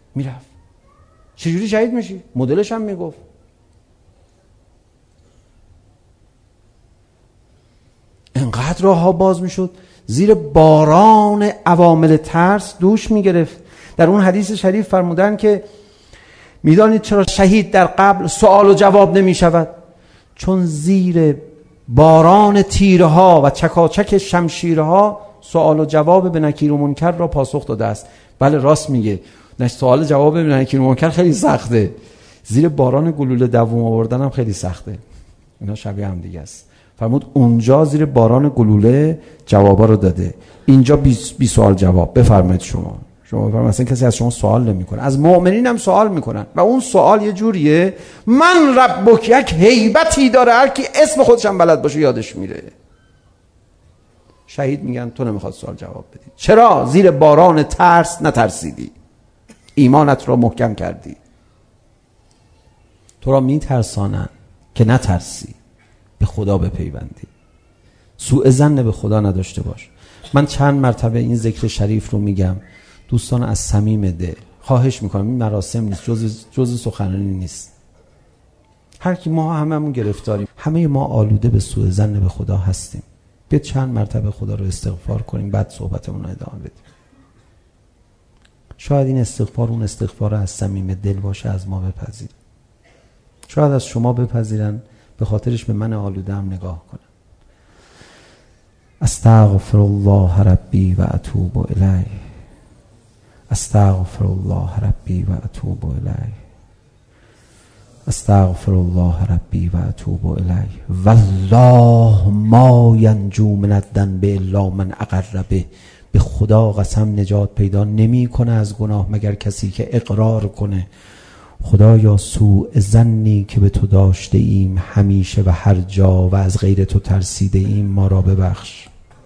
میرفت. چجوری شهید میشی؟ مدلش هم میگفت. انقدر راه ها باز میشد، زیر باران عوامل ترس دوش میگرفت. در اون حدیث شریف فرمودن که میدانید چرا شهید در قبر سوال و جواب نمی شود؟ چون زیر باران تیرها و چکاچک شمشیرها سوال و جواب به نکیر و منکر را پاسخ داده است. بله راست میگه، سوال جواب به نکیر و منکر خیلی سخته، زیر باران گلوله دووم آوردن هم خیلی سخته. اینا شبیه هم دیگه است. فرمود اونجا زیر باران گلوله جوابا رو داده، اینجا بی, بی سوال جواب. بفرمایید شما شما بفرمایید. مثلا کسی از شما سوال نمیکنه، از مؤمنین هم سوال میکنن و اون سوال یه جوریه من ربک، یک هیبتی داره، هر کی اسم خودش هم بلد باشه یادش میره. شهید میگن تو نمیخواد سوال جواب بدی. چرا؟ زیر باران ترس نترسیدی، ایمانت را محکم کردی. تو را میترسانن که نترسی، به خدا بپیوندی، سوء ظن به خدا نداشته باش. من چند مرتبه این ذکر شریف رو میگم دوستان، از صمیم دل خواهش میکنم، این مراسم نیست، جز جز سخنرانی نیست. هر کی ما هممون گرفتاریم، همه ما آلوده به سوء ظن به خدا هستیم. بیاید چند مرتبه خدا رو استغفار کنیم، بعد صحبتمون رو ادامه بدیم. شاید این استغفار اون استغفار از صمیم دل باشه، از ما بپذیر. شاید از شما بپذیرن، به خاطرش به من آلوده هم نگاه کنن. استغفر الله ربی و اتوب الیه، استغفر الله ربی و اتوب الیه، استغفر الله ربی و اتوب الیه. والله ما ینجو من الذنب الا من اقر به. به خدا قسم نجات پیدا نمی کنه از گناه مگر کسی که اقرار کنه. خدایا سوء ظنی که به تو داشته ایم همیشه و هر جا و از غیر تو ترسیده ایم ما را ببخش.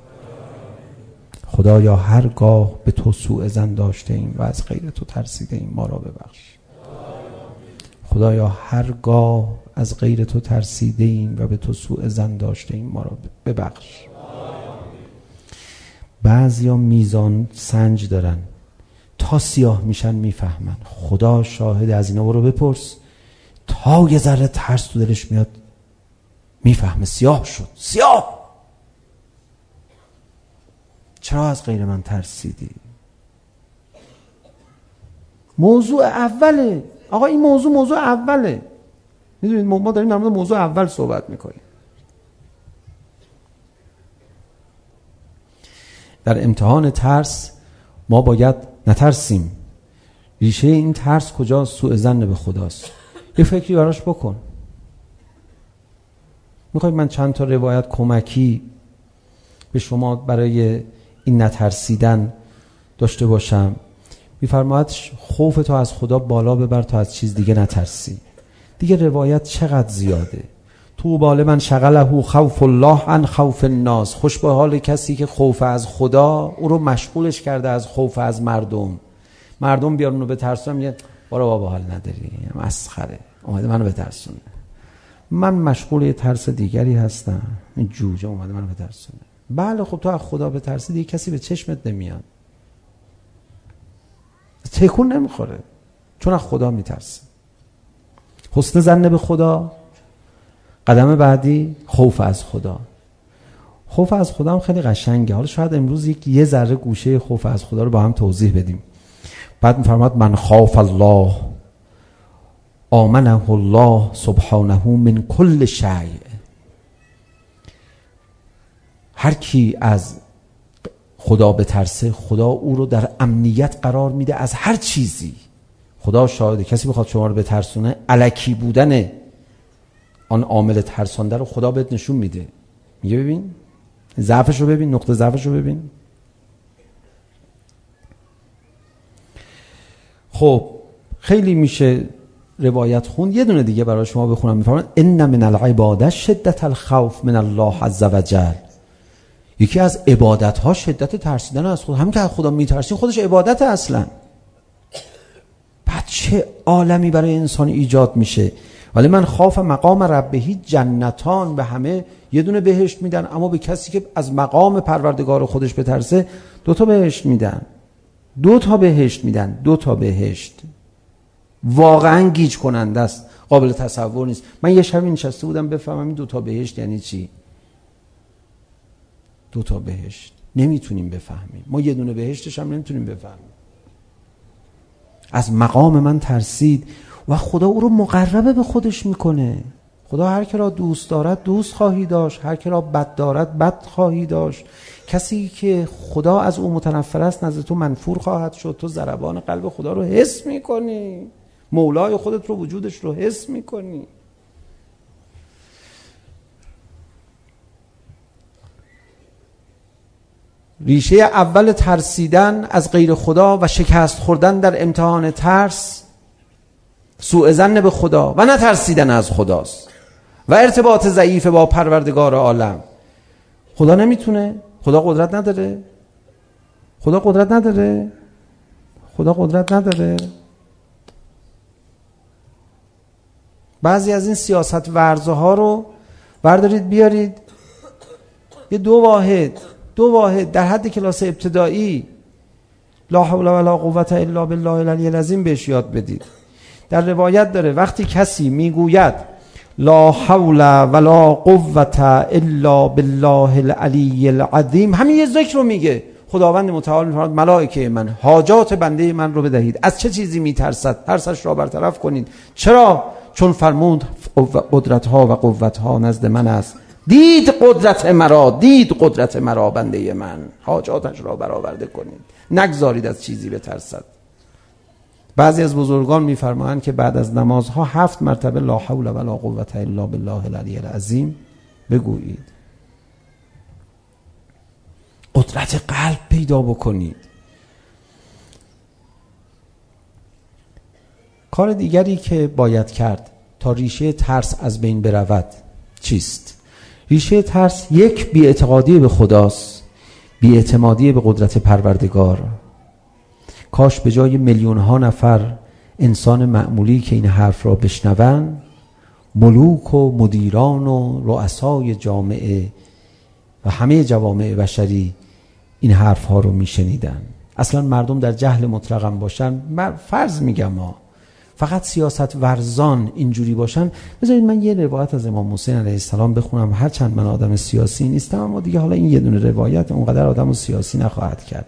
خدایا هرگاه به تو سوء ظن داشته ایم و از غیر تو ترسیده ایم ما را ببخش. خدایا هرگاه از غیر تو ترسیده ایم و به تو سوء ظن داشته ایم ما را ببخش. بعضیا میزان سنج دارن، تا سیاه میشن میفهمن. خدا شاهد، از اینا برو بپرس، تا یه ذره ترس تو دلش میاد میفهمه سیاه شد. سیاه چرا از غیر من ترسیدی؟ موضوع اوله آقا، این موضوع موضوع اوله. میدونید ما داریم در مورد موضوع اول صحبت میکنیم. در امتحان ترس ما باید نترسیم. ریشه این ترس کجا؟ سوء ظن به خداست. یه فکری براش بکن. میخواید من چند تا روایت کمکی به شما برای این نترسیدن داشته باشم؟ میفرماید خوف تو از خدا بالا ببر تا از چیز دیگه نترسی. دیگه روایت چقدر زیاده. تو بال من شغله خوف الله عن خوف الناس. خوش به حال کسی که خوف از خدا او رو مشغولش کرده از خوف از مردم. مردم بیارون رو بترسونن، میگه برو بابا حال نداری، مسخره، اومده منو بترسونه. من مشغول یه ترس دیگری هستم، این جوجه اومده منو بترسونه. بله خب تو از خدا بترسی دیگه کسی به چشمت نمیاد، تکون نمیخوره، چون از خدا میترسه. حسن ظن به خدا. قدم بعدی خوف از خدا. خوف از خدا هم خیلی قشنگه. حالا شاید امروز یک یه ذره گوشه خوف از خدا رو با هم توضیح بدیم. بعد میفرماد من خاف الله آمنه الله سبحانه من کل شیء. هر کی از خدا بترسه خدا او رو در امنیت قرار میده از هر چیزی. خدا شاهده کسی بخواد شما رو بترسونه، الکی بودن آن عامل ترسانده رو خدا بهت نشون میده. میگه ببین ضعفش رو ببین، نقطه ضعفش رو ببین. خب خیلی میشه روایت خون. یه دونه دیگه برای شما بخونم. میفرمان ان من العباده شدت الخوف من الله عز وجل. یکی از عبادت ها شدت ترسیدن از خدا. همین که از خدا میترسی خودش عبادت اصلا. بعد چه عالمی برای انسان ایجاد میشه. ولی من خاف مقام ربهی جنتان، به همه یه دونه بهشت میدن، اما به کسی که از مقام پروردگار خودش بترسه دو تا بهشت میدن. دو تا بهشت میدن. دو تا بهشت. واقعا گیج کننده است، قابل تصور نیست. من یه شبی نشسته بودم بفهمم این دوتا بهشت یعنی چی. دوتا بهشت نمیتونیم بفهمیم، ما یه دونه بهشتش هم نمیتونیم بفهمیم. از مقام من ترسید و خدا او رو مقربه به خودش میکنه. خدا هر که را دوست دارد دوست خواهی داشت، هر که را بد دارد بد خواهی داشت. کسی که خدا از او متنفر است نزد تو منفور خواهد شد. تو ضربان قلب خدا رو حس میکنی، مولای خودت رو، وجودش رو حس میکنی. ریشه اول ترسیدن از غیر خدا و شکست خوردن در امتحان ترس سوء ظن به خدا و نترسیدن از خداست و ارتباط ضعیف با پروردگار عالم. خدا نمیتونه؟ خدا قدرت نداره؟ خدا قدرت نداره؟ خدا قدرت نداره؟ بعضی از این سیاست ورزه ها رو بردارید بیارید یه دو واحد دو واحد در حد کلاس ابتدایی لا حول ولا قوة الا بالله العلی العظیم بهش یاد بدید. در روایت داره وقتی کسی میگوید لا حول ولا قوة الا بالله العلی العظیم، همین یه ذکر رو میگه. خداوند متعال میفرماید ملائکه من حاجات بنده من رو بدهید. از چه چیزی میترسد؟ ترسش را برطرف کنید. چرا؟ چون فرمود قدرت ها و قوت ها نزد من است. دید قدرت مرا، دید قدرت مرا بنده من، حاجاتش را برآورده کنید، نگذارید از چیزی بترسد. بعضی از بزرگان میفرمایند که بعد از نمازها هفت مرتبه لا حول ولا قوة الا بالله العلی العظیم بگویید. قدرت قلب پیدا بکنید. کار دیگری که باید کرد تا ریشه ترس از بین برود چیست؟ ریشه ترس یک بی‌اعتقادی به خداست، بی‌اعتمادی به قدرت پروردگار. کاش به جای میلیون ها نفر انسان معمولی که این حرف را بشنون، ملوک و مدیران و رؤسای جامعه و همه جوامع بشری این حرف ها رو میشنیدن. اصلا مردم در جهل مطلقم باشن، فرض میگم ها، فقط سیاست ورزان اینجوری باشن. بذارید من یه روایت از امام حسین علیه السلام بخونم، هرچند من آدم سیاسی نیستم اما دیگه حالا این یه دونه روایت اونقدر آدم سیاسی نخواهد کرد.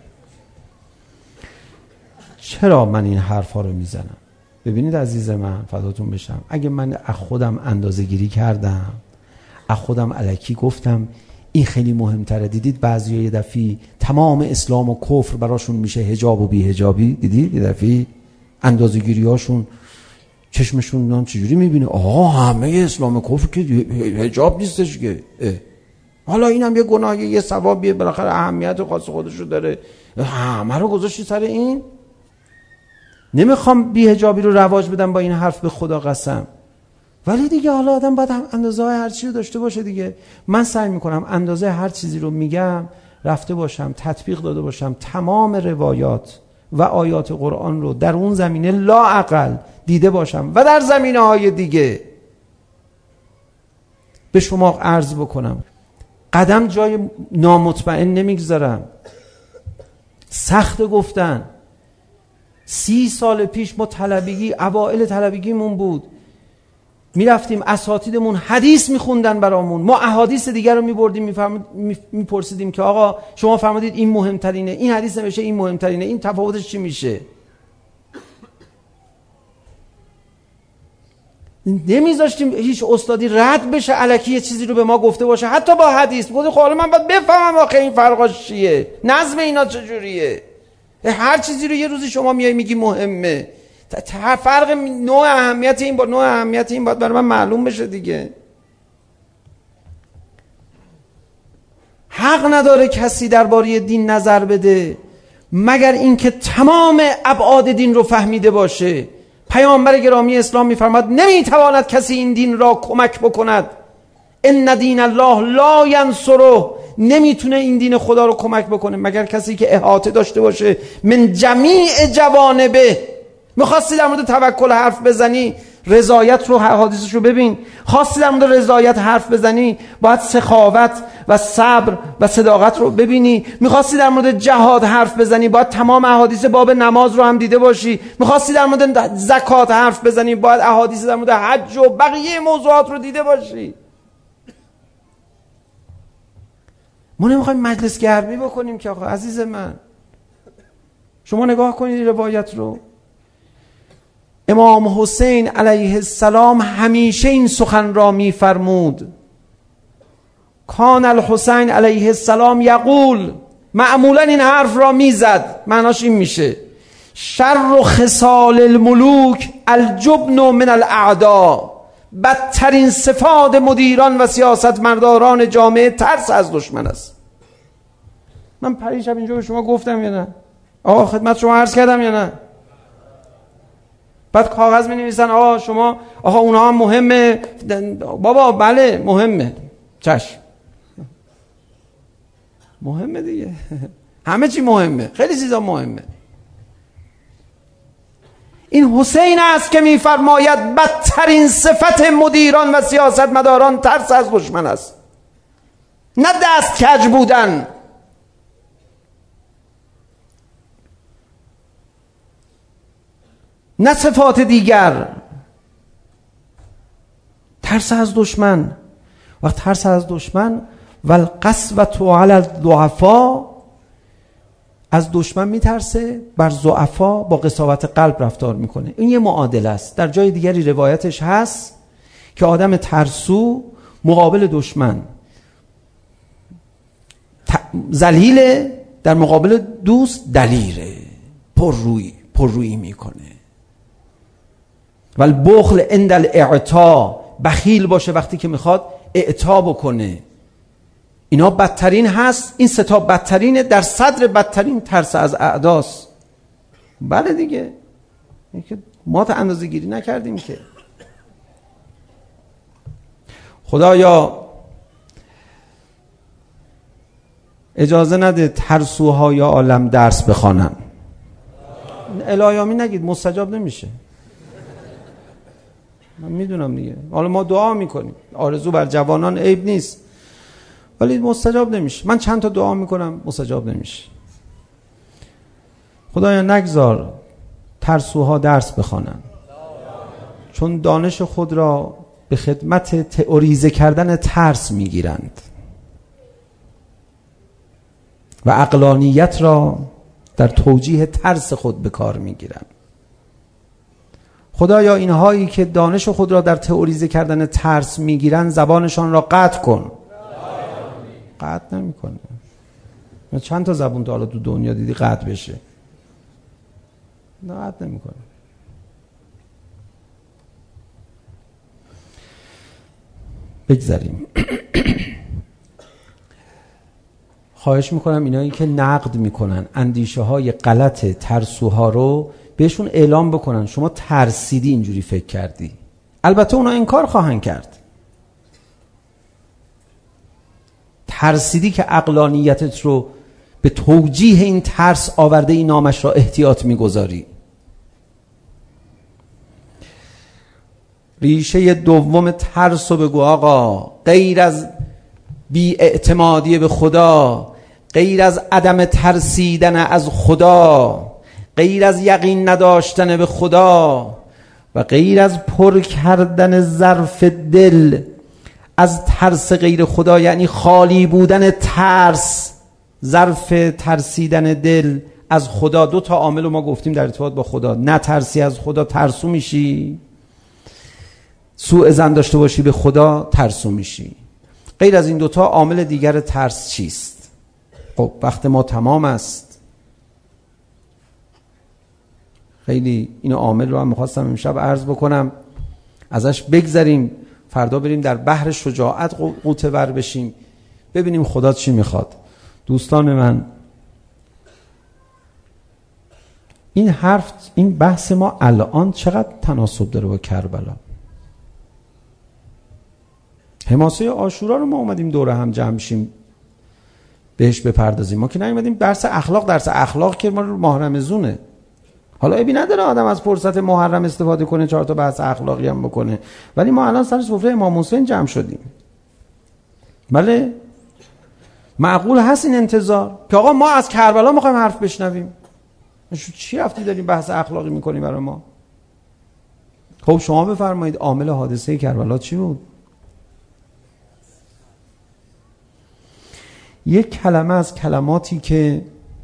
چرا من این حرف ها رو میزنم؟ ببینید عزیز من، فداتون بشم، اگه من از خودم اندازه گیری کردم، از خودم الکی گفتم این خیلی مهمتره. دیدید بعضی یه دفعی تمام اسلام و کفر براشون میشه حجاب و بی حجابی؟ دیدید یه دفعی اندازه گیری هاشون چشمشون نان چجوری میبینه؟ آها همه اسلام کفر که حجاب نیستش که. حالا اینم یه گناهی، یه ثوابیه، بالاخره اهمیت خاص خودش رو داره، همه رو گذاشتی سر این. نمیخوام بی حجابی رو رواج بدم با این حرف، به خدا قسم، ولی دیگه حالا آدم باید اندازه های هر چیزی رو داشته باشه دیگه. من سعی میکنم اندازه هر چیزی رو میگم رفته باشم تطبیق داده باشم، تمام روایات و آیات قرآن رو در اون زمینه لااقل دیده باشم و در زمینه های دیگه به شما عرض بکنم. قدم جای نامطمئن نمیگذارم. سخت گفتن. سی سال پیش ما طلبگی، اوائل طلبگیمون بود، میرفتیم اساتیدمون حدیث میخوندن برامون، ما احادیث دیگر رو میبردیم میپرسیدیم که آقا شما فرمودید این مهمترینه، این حدیث نمیشه این مهمترینه، این تفاوتش چی میشه؟ نمیذاشتیم هیچ استادی رد بشه الکی یه چیزی رو به ما گفته باشه، حتی با حدیث. گفت خب من باید بفهمم آخه این فرقاش چیه، نظم اینا چجوریه. هر چیزی رو یه روزی شما میای میگی مهمه، فرق نوع اهمیت این با نوع اهمیت این باید برای من معلوم بشه دیگه. حق نداره کسی درباره دین نظر بده مگر اینکه تمام ابعاد دین رو فهمیده باشه. پیامبر گرامی اسلام میفرماد نمیتواند کسی این دین را کمک بکند، ان دین الله لا ینصره، نمیتونه این دین خدا رو کمک بکنه مگر کسی که احاطه داشته باشه من جمیع جوانبه. میخواستی در مورد توکل حرف بزنی، رضایت رو، حدیثش رو ببین. خواستی در مورد رضایت حرف بزنی باید سخاوت و صبر و صداقت رو ببینی. میخواستی در مورد جهاد حرف بزنی باید تمام احادیث باب نماز رو هم دیده باشی. میخواستی در مورد زکات حرف بزنی باید احادیث در مورد حج و بقیه موضوعات رو دیده باشی. ما نمیخوایم مجلس گرمی بکنیم که آقا عزیز من. شما نگاه کنید روایت رو. امام حسین علیه السلام همیشه این سخن را میفرمود. کان الحسین علیه السلام یقول، معمولا این حرف را میزد. معناش این میشه شر خصال الملوک الجبن من الاعداء، بدترین صفات مدیران و سیاستمداران جامعه ترس از دشمن است. من پریشب اینجا به شما گفتم یا نه؟ آقا خدمت شما عرض کردم یا نه؟ بعد کاغذ می نویسن آقا شما، آقا اونها هم مهمه. بابا بله مهمه، چشم مهمه دیگه. همه چی مهمه، خیلی چیزا مهمه. این حسین است که میفرماید بدترین صفت مدیران و سیاستمداران ترس از دشمن است، نه دست کج بودن. نه صفات دیگر. ترس از دشمن. وقت ترس از دشمن والقسوة علی الضعفاء، از دشمن میترسه، بر ضعفا با قساوت قلب رفتار میکنه. این یه معادله است. در جای دیگری روایتش هست که آدم ترسو مقابل دشمن ذلیله، در مقابل دوست دلیره، پررویی پررویی میکنه. ولی بخل عند الاعطا، بخیل باشه وقتی که میخواد اعطا بکنه. اینا بدترین هست. این ستا بدترینه. در صدر بدترین ترس از اعداست. بله دیگه، اینکه ما تا اندازه گیری نکردیم که. خدایا اجازه نده ترسوهای عالم درس بخوانن. الهیامی نگید، مستجاب نمیشه. من میدونم دیگه. حالا ما دعا میکنیم، آرزو بر جوانان عیب نیست، ولی مستجاب نمیشه. من چند تا دعا میکنم مستجاب نمیشه. خدایا نگذار ترسوها درس بخوانن، چون دانش خود را به خدمت تئوریزه کردن ترس میگیرند و عقلانیت را در توجیه ترس خود به کار میگیرند. خدایا اینهایی که دانش خود را در تئوریزه کردن ترس میگیرند زبانشان را قطع کن. قطع نمیکنه. چند تا زبون تا حالا تو دنیا دیدی قطع بشه؟ نه، قطع نمیکنه. بگذاریم. خواهش میکنم اینایی که نقد میکنن اندیشه های غلط ترسوها رو بهشون اعلام بکنن شما ترسیدی اینجوری فکر کردی. البته اونا انکار خواهند کرد. ترسیدی که عقلانیتت رو به توجیه این ترس آورده، این نامش را احتیاط میگذاری. ریشه دوم ترس رو بگو آقا. غیر از بی اعتمادی به خدا، غیر از عدم ترسیدن از خدا، غیر از یقین نداشتن به خدا و غیر از پر کردن ظرف دل از ترس غیر خدا، یعنی خالی بودن ترس، ظرف ترسیدن دل از خدا. دو تا عامل رو ما گفتیم در ارتباط با خدا. نه ترسی از خدا ترسو میشی، سوء ظن داشته باشی به خدا ترسو میشی. غیر از این دوتا عامل دیگر ترس چیست؟ خب وقت ما تمام است. خیلی این عامل رو هم میخواستم امشب عرض بکنم، ازش بگذریم، فردا بریم در بحر شجاعت غوطه ور بشیم، ببینیم خدا چی میخواد. دوستان من، این حرف، این بحث ما الان چقدر تناسب داره با کربلا. حماسه عاشورا رو ما اومدیم دوره هم جمع شیم بهش بپردازیم. ما که نیومدیم درس اخلاق، درس اخلاق که ما ماه رمضونه. حالا ابی نداره آدم از فرصت محرم استفاده کنه، چهار تا بحث اخلاقی هم بکنه، ولی ما الان سر سفره امام حسین جمع شدیم. بله معقول هست این انتظار که آقا ما از کربلا میخوایم حرف بشنویم؟ چی رفتی داریم بحث اخلاقی میکنیم برای ما؟ خب شما بفرمایید عامل حادثه کربلا چی بود؟ یک کلمه از کلماتی که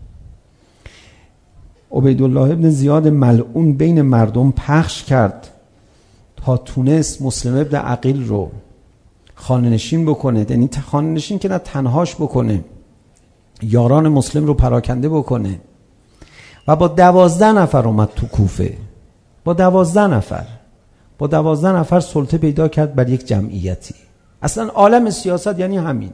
عبیدالله ابن زیاد ملعون بین مردم پخش کرد تا تونست مسلم ابن عقیل رو خانه نشین بکنه، یعنی خانه نشین که نه تنهاش بکنه، یاران مسلم رو پراکنده بکنه، و با دوازده نفر اومد تو کوفه، با دوازده نفر با دوازده نفر سلطه پیدا کرد بر یک جمعیتی. اصلا عالم سیاست یعنی همین،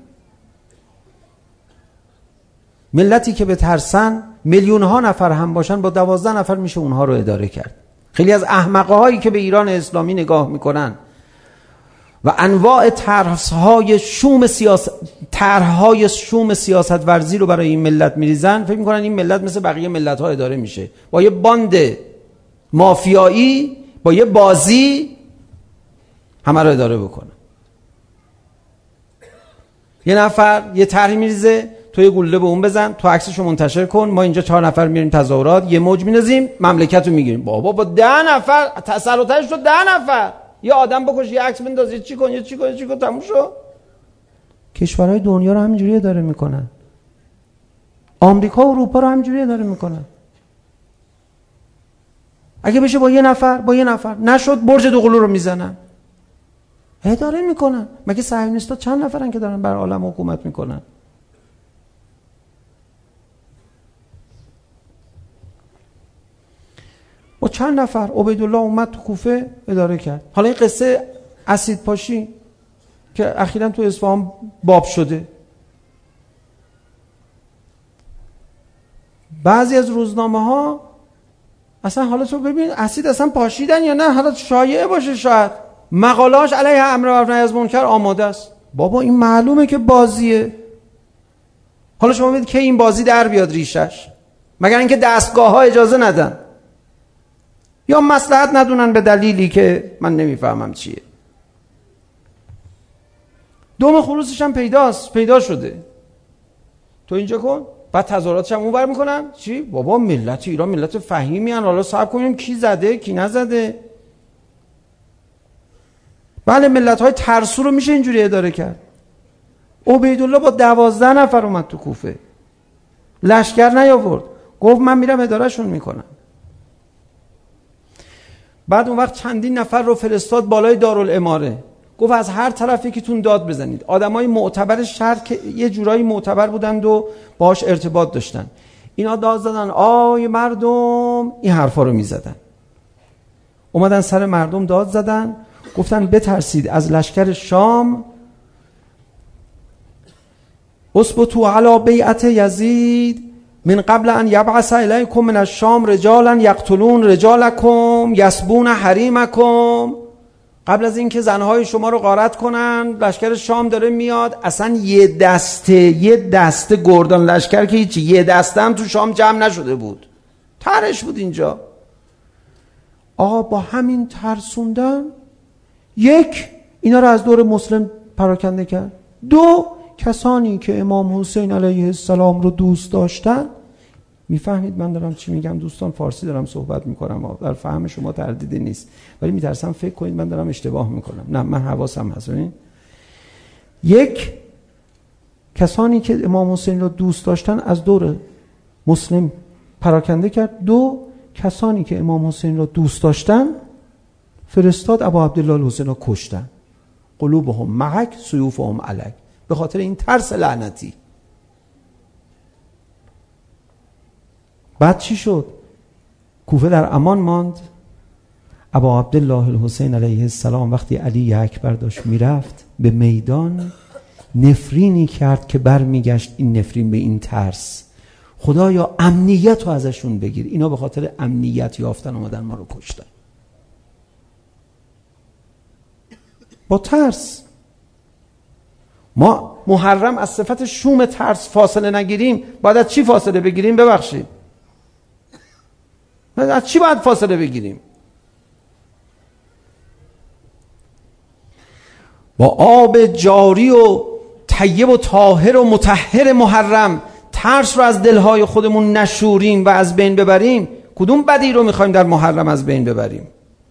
ملتی که به ترسن میلیون ها نفر هم باشن، با دوازده نفر میشه اونها رو اداره کرد. خیلی از احمقه هایی که به ایران اسلامی نگاه میکنن و انواع طرحهای شوم سیاست طرحهای شوم سیاست ورزی رو برای این ملت میریزن، فکر میکنن این ملت مثل بقیه ملت ها اداره میشه با یه باند مافیایی، با یه بازی همه رو اداره بکنن. یه نفر یه طرحی میریزه، تو یه گلوله به اون بزن، تو عکسشو منتشر کن، ما اینجا چهار نفر میریم تظاهرات، یه موج میندازیم، مملکت رو میگیریم. بابا با ده نفر تسلطش رو ده نفر، یه آدم بکش، یه عکس بنداز، یه چی کن، یه چی کن، یه چی کن، تموم شو. کشورهای دنیا رو همینجوری اداره میکنن، آمریکا و اروپا رو همینجوری اداره میکنن. اگه بشه با یه نفر با یه نفر نشد، برج دوقلو رو میزنن، اداره میکنن. مگه صهیونیستا چند نفرن که دارن بر عالم حکومت میکنن؟ با چند نفر عبیدالله اومد تو کوفه اداره کرد. حالا این قصه اسید پاشی که اخیراً تو اصفهان باب شده، بعضی از روزنامه ها اصلا حالا تو ببین اسید اصلا پاشیدن یا نه، حالا شایعه باشه، شاید مقالهاش علیه امر معروف نهی از منکر آماده است. بابا این معلومه که بازیه. حالا شما ببینید که این بازی در بیاد ریشش، مگر اینکه دستگاه ها اجازه ندن یا مصلحت ندونن به دلیلی که من نمیفهمم چیه. دوم خروسش هم پیداست، پیدا شده، تو اینجا کن، بعد تظاهراتش هم اونور میکنن. چی؟ بابا ملت ایران ملت فهیمی ان، حالا صبر کنیم کی زده کی نزده. بله ملت های ترسو رو میشه اینجوری اداره کرد. عبیدالله با دوازده نفر اومد تو کوفه، لشکر نیاورد، گفت من میرم ادارهشون میکنم. بعد اون وقت چندین نفر رو فرستاد بالای دارالاماره، گفت از هر طرفی که تون داد بزنید. آدمای معتبر شهر که یه جورایی معتبر بودند و باهاش ارتباط داشتن، اینا داد زدن آی مردم، این حرفا رو میزدن. اومدن سر مردم داد زدن، گفتن بترسید از لشکر شام، اثبتوا علی بیعت یزید من قبل ان یبعث الیکم من الشام رجالا یقتلون رجالکم یسبون حریمکم. قبل از اینکه زنهای شما رو غارت کنن، لشکر شام داره میاد. اصلا یه دسته یه دسته گردان لشکر که هیچی، یه دسته هم تو شام جمع نشده بود، ترش بود اینجا. آقا با همین ترسوندن، یک اینا رو از دور مسلم پراکنده کرد، دو کسانی که امام حسین علیه السلام رو دوست داشتن. میفهمید من دارم چی میگم دوستان؟ فارسی دارم صحبت میکنم، در فهم شما تردیدی نیست، ولی میترسم فکر کنید من دارم اشتباه میکنم. نه من حواسم هست. یک کسانی که امام حسین رو دوست داشتن از دور مسلم پراکنده کرد، دو کسانی که امام حسین رو دوست داشتن فرستاد ابا عبدالله الحسین رو کشتن. قلوبهم معک سیوفهم علک، به خاطر این ترس لعنتی. بعد چی شد؟ کوفه در امان ماند. ابا عبدالله الحسین علیه السلام وقتی علی اکبر داشت میرفت به میدان، نفرینی کرد که بر میگشت این نفرین به این ترس، خدایا امنیت رو ازشون بگیر، اینا به خاطر امنیت یافتن اومدن ما رو کشتن. با ترس. ما محرم از صفت شوم ترس فاصله نگیریم، باید از چی فاصله بگیریم؟ ببخشید از چی باید فاصله بگیریم؟ با آب جاری و طیب و طاهر و مطهر محرم ترس رو از دلهای خودمون نشوریم و از بین ببریم، کدوم بدی رو میخوایم در محرم از بین ببریم؟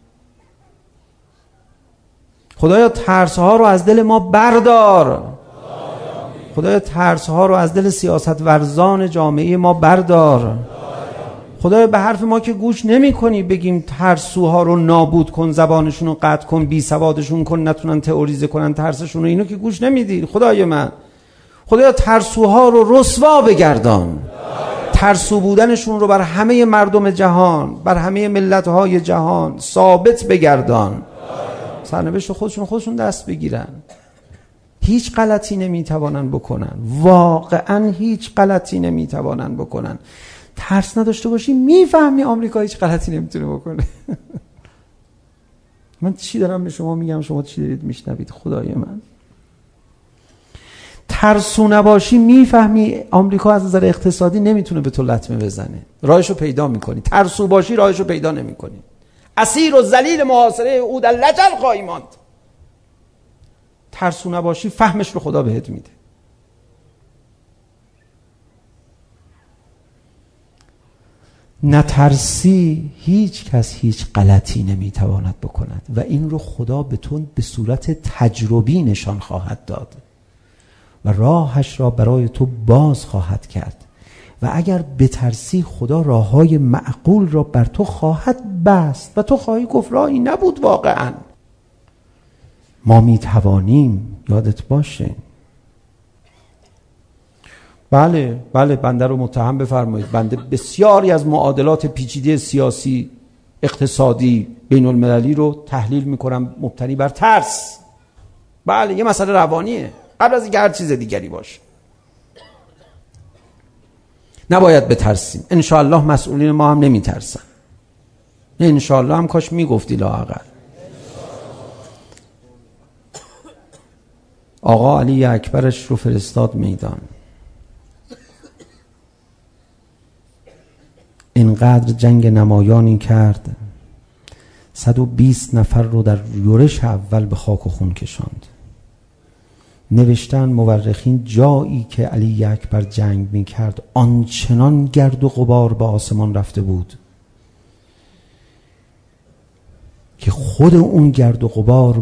خدایا ترس ها رو از دل ما بردار. خدایا ترس ها رو از دل سیاست ورزان جامعه ما بردار. خدایا به حرف ما که گوش نمی کنی بگیم ترسوها رو نابود کن، زبانشون رو قطع کن، بی سوادشون کن، نتونن تئوریزه کنن ترسشون رو، اینو که گوش نمیدی. خدای من، خدایا ترسوها رو رسوا بگردان، ترسو بودنشون رو بر همه مردم جهان، بر همه ملت‌های جهان ثابت بگردان، سرنوشت خودشون خودشون دست بگیرن. هیچ غلطی نمیتوانن بکنن، واقعا هیچ غلطی نمیتوانن بکنن. ترس نداشته باشی میفهمی آمریکا هیچ غلطی نمیتونه بکنه. من چی دارم به شما میگم، شما چی دارید میشنوید؟ خدای من، ترسو نباشی میفهمی آمریکا از نظر اقتصادی نمیتونه به تو لطمه بزنه، راهشو پیدا میکنی. ترسو باشی راهشو پیدا نمیکنی، اسیر و ذلیل محاصره او در لجل خواهی ماند. ترسو نباشی فهمش رو خدا بهت میده. نترسی هیچ کس هیچ غلطی نمیتواند بکند و این رو خدا به تو به صورت تجربی نشان خواهد داد و راهش را برای تو باز خواهد کرد و اگر بترسی خدا راههای معقول را بر تو خواهد بست و تو خواهی گفت راهی نبود. واقعا ما میتوانیم، یادت باشه. بله بله بنده رو متهم بفرمایید، بنده بسیاری از معادلات پیچیده سیاسی اقتصادی بین المللی رو تحلیل میکنم مبتنی بر ترس. بله یه مسئله روانیه قبل از اینکه هر چیز دیگری باشه. نباید بترسیم. انشاءالله مسئولین ما هم نمیترسن. نه انشاءالله هم کاش میگفتی لااقل. آقا علی اکبرش رو فرستاد میدان. اینقدر جنگ نمایانی کرد، صد و بیست نفر رو در یورش اول به خاک و خون کشاند. نوشتن مورخین جایی که علی اکبر جنگ می کرد آنچنان گرد و غبار به آسمان رفته بود که خود اون گرد و غبار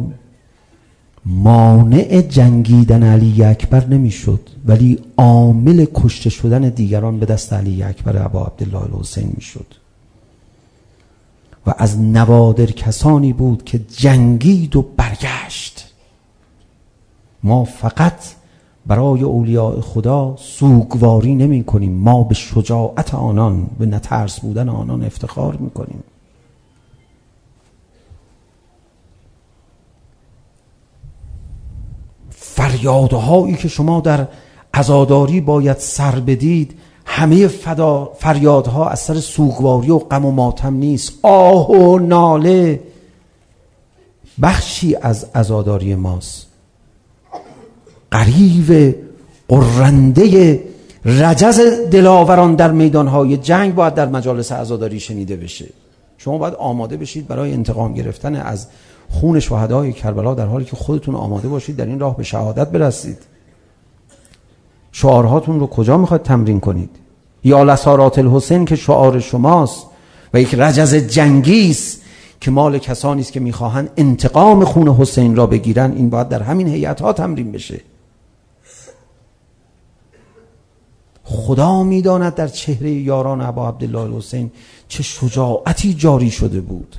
مانع جنگیدن علی اکبر نمی شد، ولی عامل کشته شدن دیگران به دست علی اکبر ابا عبدالله الحسین می شد و از نوادر کسانی بود که جنگید و برگشت. ما فقط برای اولیاء خدا سوگواری نمی کنیم، ما به شجاعت آنان، به نترس بودن آنان افتخار می کنیم. فریادهایی که شما در عزاداری باید سر بدید، همه فدا فریادها از سر سوگواری و غم و ماتم نیست. آه و ناله بخشی از عزاداری ماست. غریو قرنده رجز دلاوران در میدانهای جنگ باید در مجالس عزاداری شنیده بشه. شما باید آماده بشید برای انتقام گرفتن از خون شهدای کربلا در حالی که خودتون آماده باشید در این راه به شهادت برسید. شعارهاتون رو کجا میخواد تمرین کنید؟ یا لسارات الحسین که شعار شماست و یک رجز جنگی است که مال کسانی است که میخواهند انتقام خون حسین را بگیرن، این باید در همین هیئت‌ها تمرین بشه. خدا میداند در چهره یاران ابا عبدالله الحسین چه شجاعتی جاری شده بود.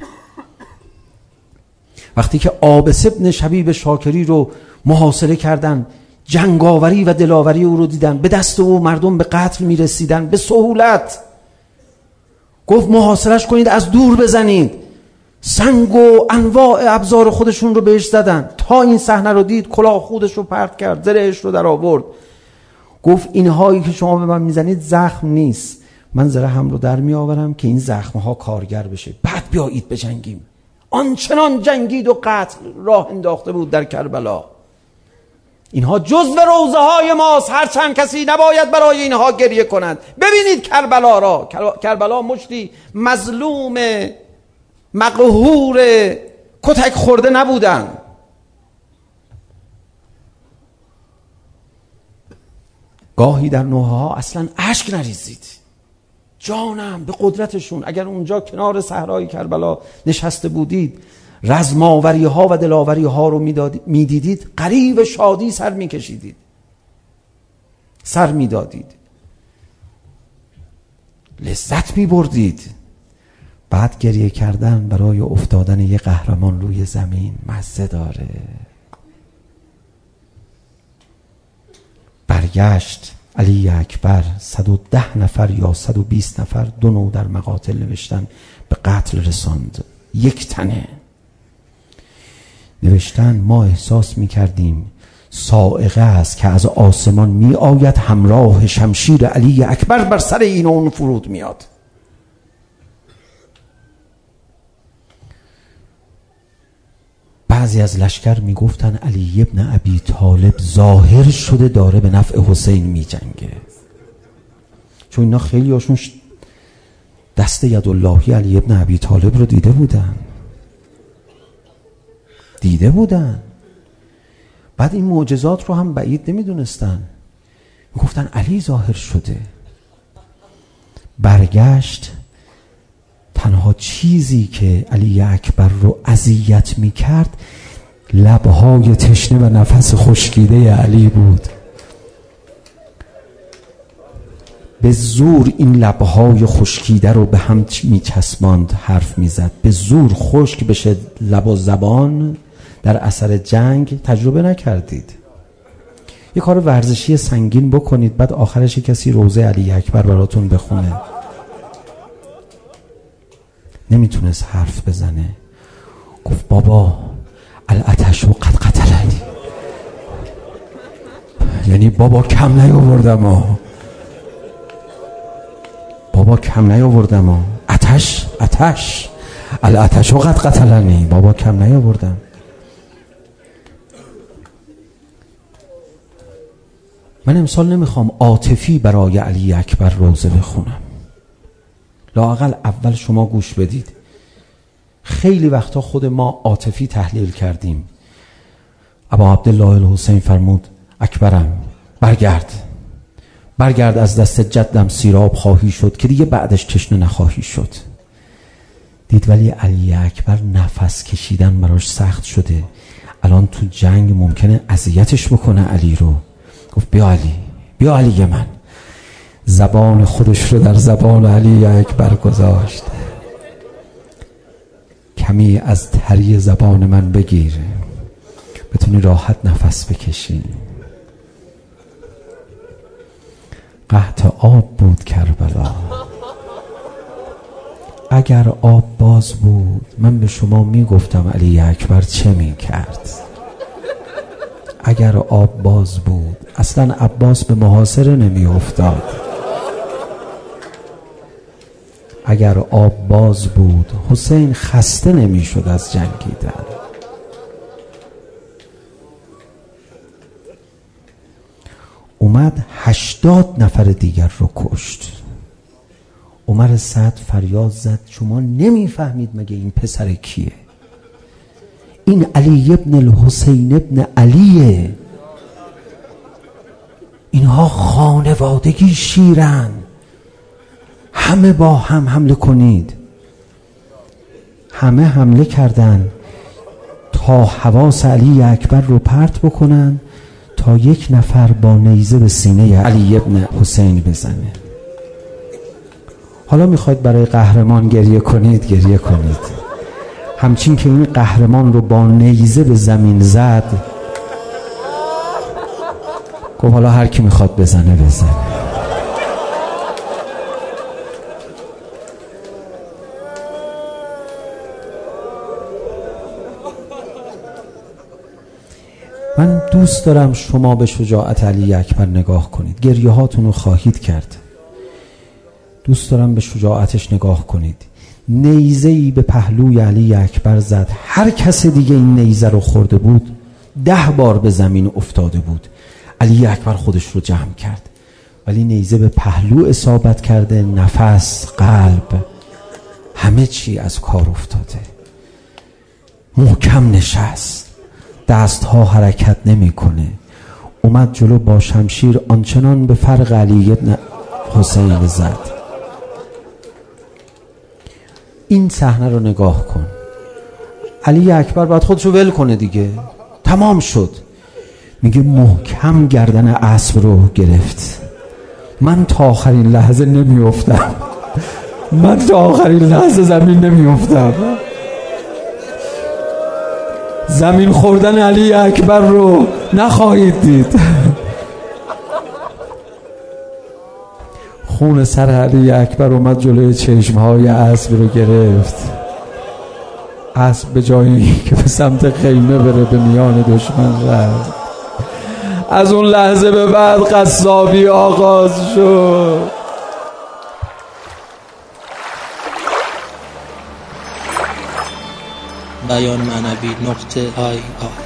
وقتی که عابس ابن شبیب شاکری رو محاصره کردن، جنگاوری و دلاوری او رو دیدن، به دست او مردم به قتل میرسیدن به سهولت. گفت محاصرش کنید، از دور بزنید. سنگ و انواع ابزار خودشون رو بهش زدن. تا این صحنه رو دید کلاه خودش رو پرت کرد، زرهش رو در آورد. گفت اینهایی که شما به من میزنید زخم نیست، من زره هم رو در می آورم که این زخمها کارگر بشه، بعد بیایید بجنگیم. آنچنان جنگید و قتل راه انداخته بود در کربلا. اینها جزو روضه های ماست، هر چند کسی نباید برای اینها گریه کنند. ببینید کربلا را، کربلا مشتی مظلوم مقهور کتک خورده نبودن. گاهی در نوحه ها اصلا اشک نریزید. جانم به قدرتشون، اگر اونجا کنار صحرای کربلا نشسته بودید، رزماوری ها و دلاوری ها رو میدیدید، غریو شادی سر میکشیدید، سر میدادید، لذت میبردید. بعد گریه کردن برای افتادن یه قهرمان روی زمین مزه داره. برگشت علی اکبر، صد و ده نفر یا صد و بیست نفر دو نوع در مقاتل نوشتن به قتل رساند. یک تنه نوشتن ما احساس میکردیم صاعقه است که از آسمان می آید، همراه شمشیر علی اکبر بر سر این و اون فرود میاد. بعضی از لشکر میگفتن علی ابن ابی طالب ظاهر شده داره به نفع حسین میجنگه، چون اینا خیلی هاشون دست یداللهی علی ابن ابی طالب رو دیده بودن دیده بودن بعد این معجزات رو هم بعید نمیدونستن، میگفتن علی ظاهر شده. برگشت، تنها چیزی که علی اکبر رو اذیت میکرد لبهای تشنه و نفس خشکیده علی بود. به زور این لبهای خشکیده رو به هم میچسباند، حرف میزد، به زور خشک بشه لب و زبان در اثر جنگ. تجربه نکردید؟ یه کار ورزشی سنگین بکنید، بعد آخرش کسی روزه علی اکبر براتون بخونه. نمیتونست حرف بزنه، گفت بابا العطش و قد قتلنی، یعنی بابا کم نیاوردم ها، بابا کم نیاوردم ها، عطش عطش العطش و قد قتلنی، بابا کم نیاوردم. من امسال نمیخوام عاطفی برای علی اکبر روزه بخونم، لااقل اول شما گوش بدید. خیلی وقتا خود ما عاطفی تحلیل کردیم. ابا عبدالله الحسین فرمود اکبرم برگرد، برگرد از دست جدم سیراب خواهی شد که دیگه بعدش تشنه نخواهی شد. دید ولی علی اکبر نفس کشیدن براش سخت شده، الان تو جنگ ممکنه اذیتش بکنه علی رو. گفت بیا علی، بیا علی من. زبان خودش رو در زبان علی اکبر گذاشت. کمی از تری زبان من بگیر، بتونی راحت نفس بکشی. قحط آب بود کربلا، اگر آب باز بود من به شما میگفتم علی اکبر چه میکرد. اگر آب باز بود اصلا عباس به محاصره نمی افتاد. اگر آب باز بود حسین خسته نمی شد از جنگیدن. اومد هشتاد نفر دیگر رو کشت. عمر سعد فریاد زد شما نمیفهمید مگه این پسر کیه؟ این علی ابن الحسین ابن علیه. اینها خانوادگی شیرن، همه با هم حمله کنید. همه حمله کردن تا حواس علی اکبر رو پرت بکنن، تا یک نفر با نیزه به سینه علی ابن حسین بزنه. حالا میخواید برای قهرمان گریه کنید، گریه کنید. همچین که این قهرمان رو با نیزه به زمین زد، گفت حالا هر کی میخواد بزنه بزنه. من دوست دارم شما به شجاعت علی اکبر نگاه کنید. گریه هاتون رو خواهید کرد. دوست دارم به شجاعتش نگاه کنید. نیزه‌ای به پهلوی علی اکبر زد، هر کس دیگه این نیزه رو خورده بود ده بار به زمین افتاده بود. علی اکبر خودش رو جمع کرد، ولی نیزه به پهلو اصابت کرده، نفس، قلب، همه چی از کار افتاده. محکم نشست، دستها حرکت نمی کنه. اومد جلو با شمشیر آنچنان به فرق علی ابن حسین زد. این صحنه رو نگاه کن. علی اکبر باید خودشو ول کنه دیگه، تمام شد. میگه محکم گردن اسب رو گرفت. من تا آخرین لحظه نمیافتم، من تا آخرین لحظه زمین نمیافتم. زمین خوردن علی اکبر رو نخواهید دید. خون سر علی اکبر اومد جلوی چشمهای اسب رو گرفت. اسب به جایی که به سمت خیمه بره به میان دشمن رفت. از اون لحظه به بعد قصابی آغاز شد. بیان معنوی نقطه آی آر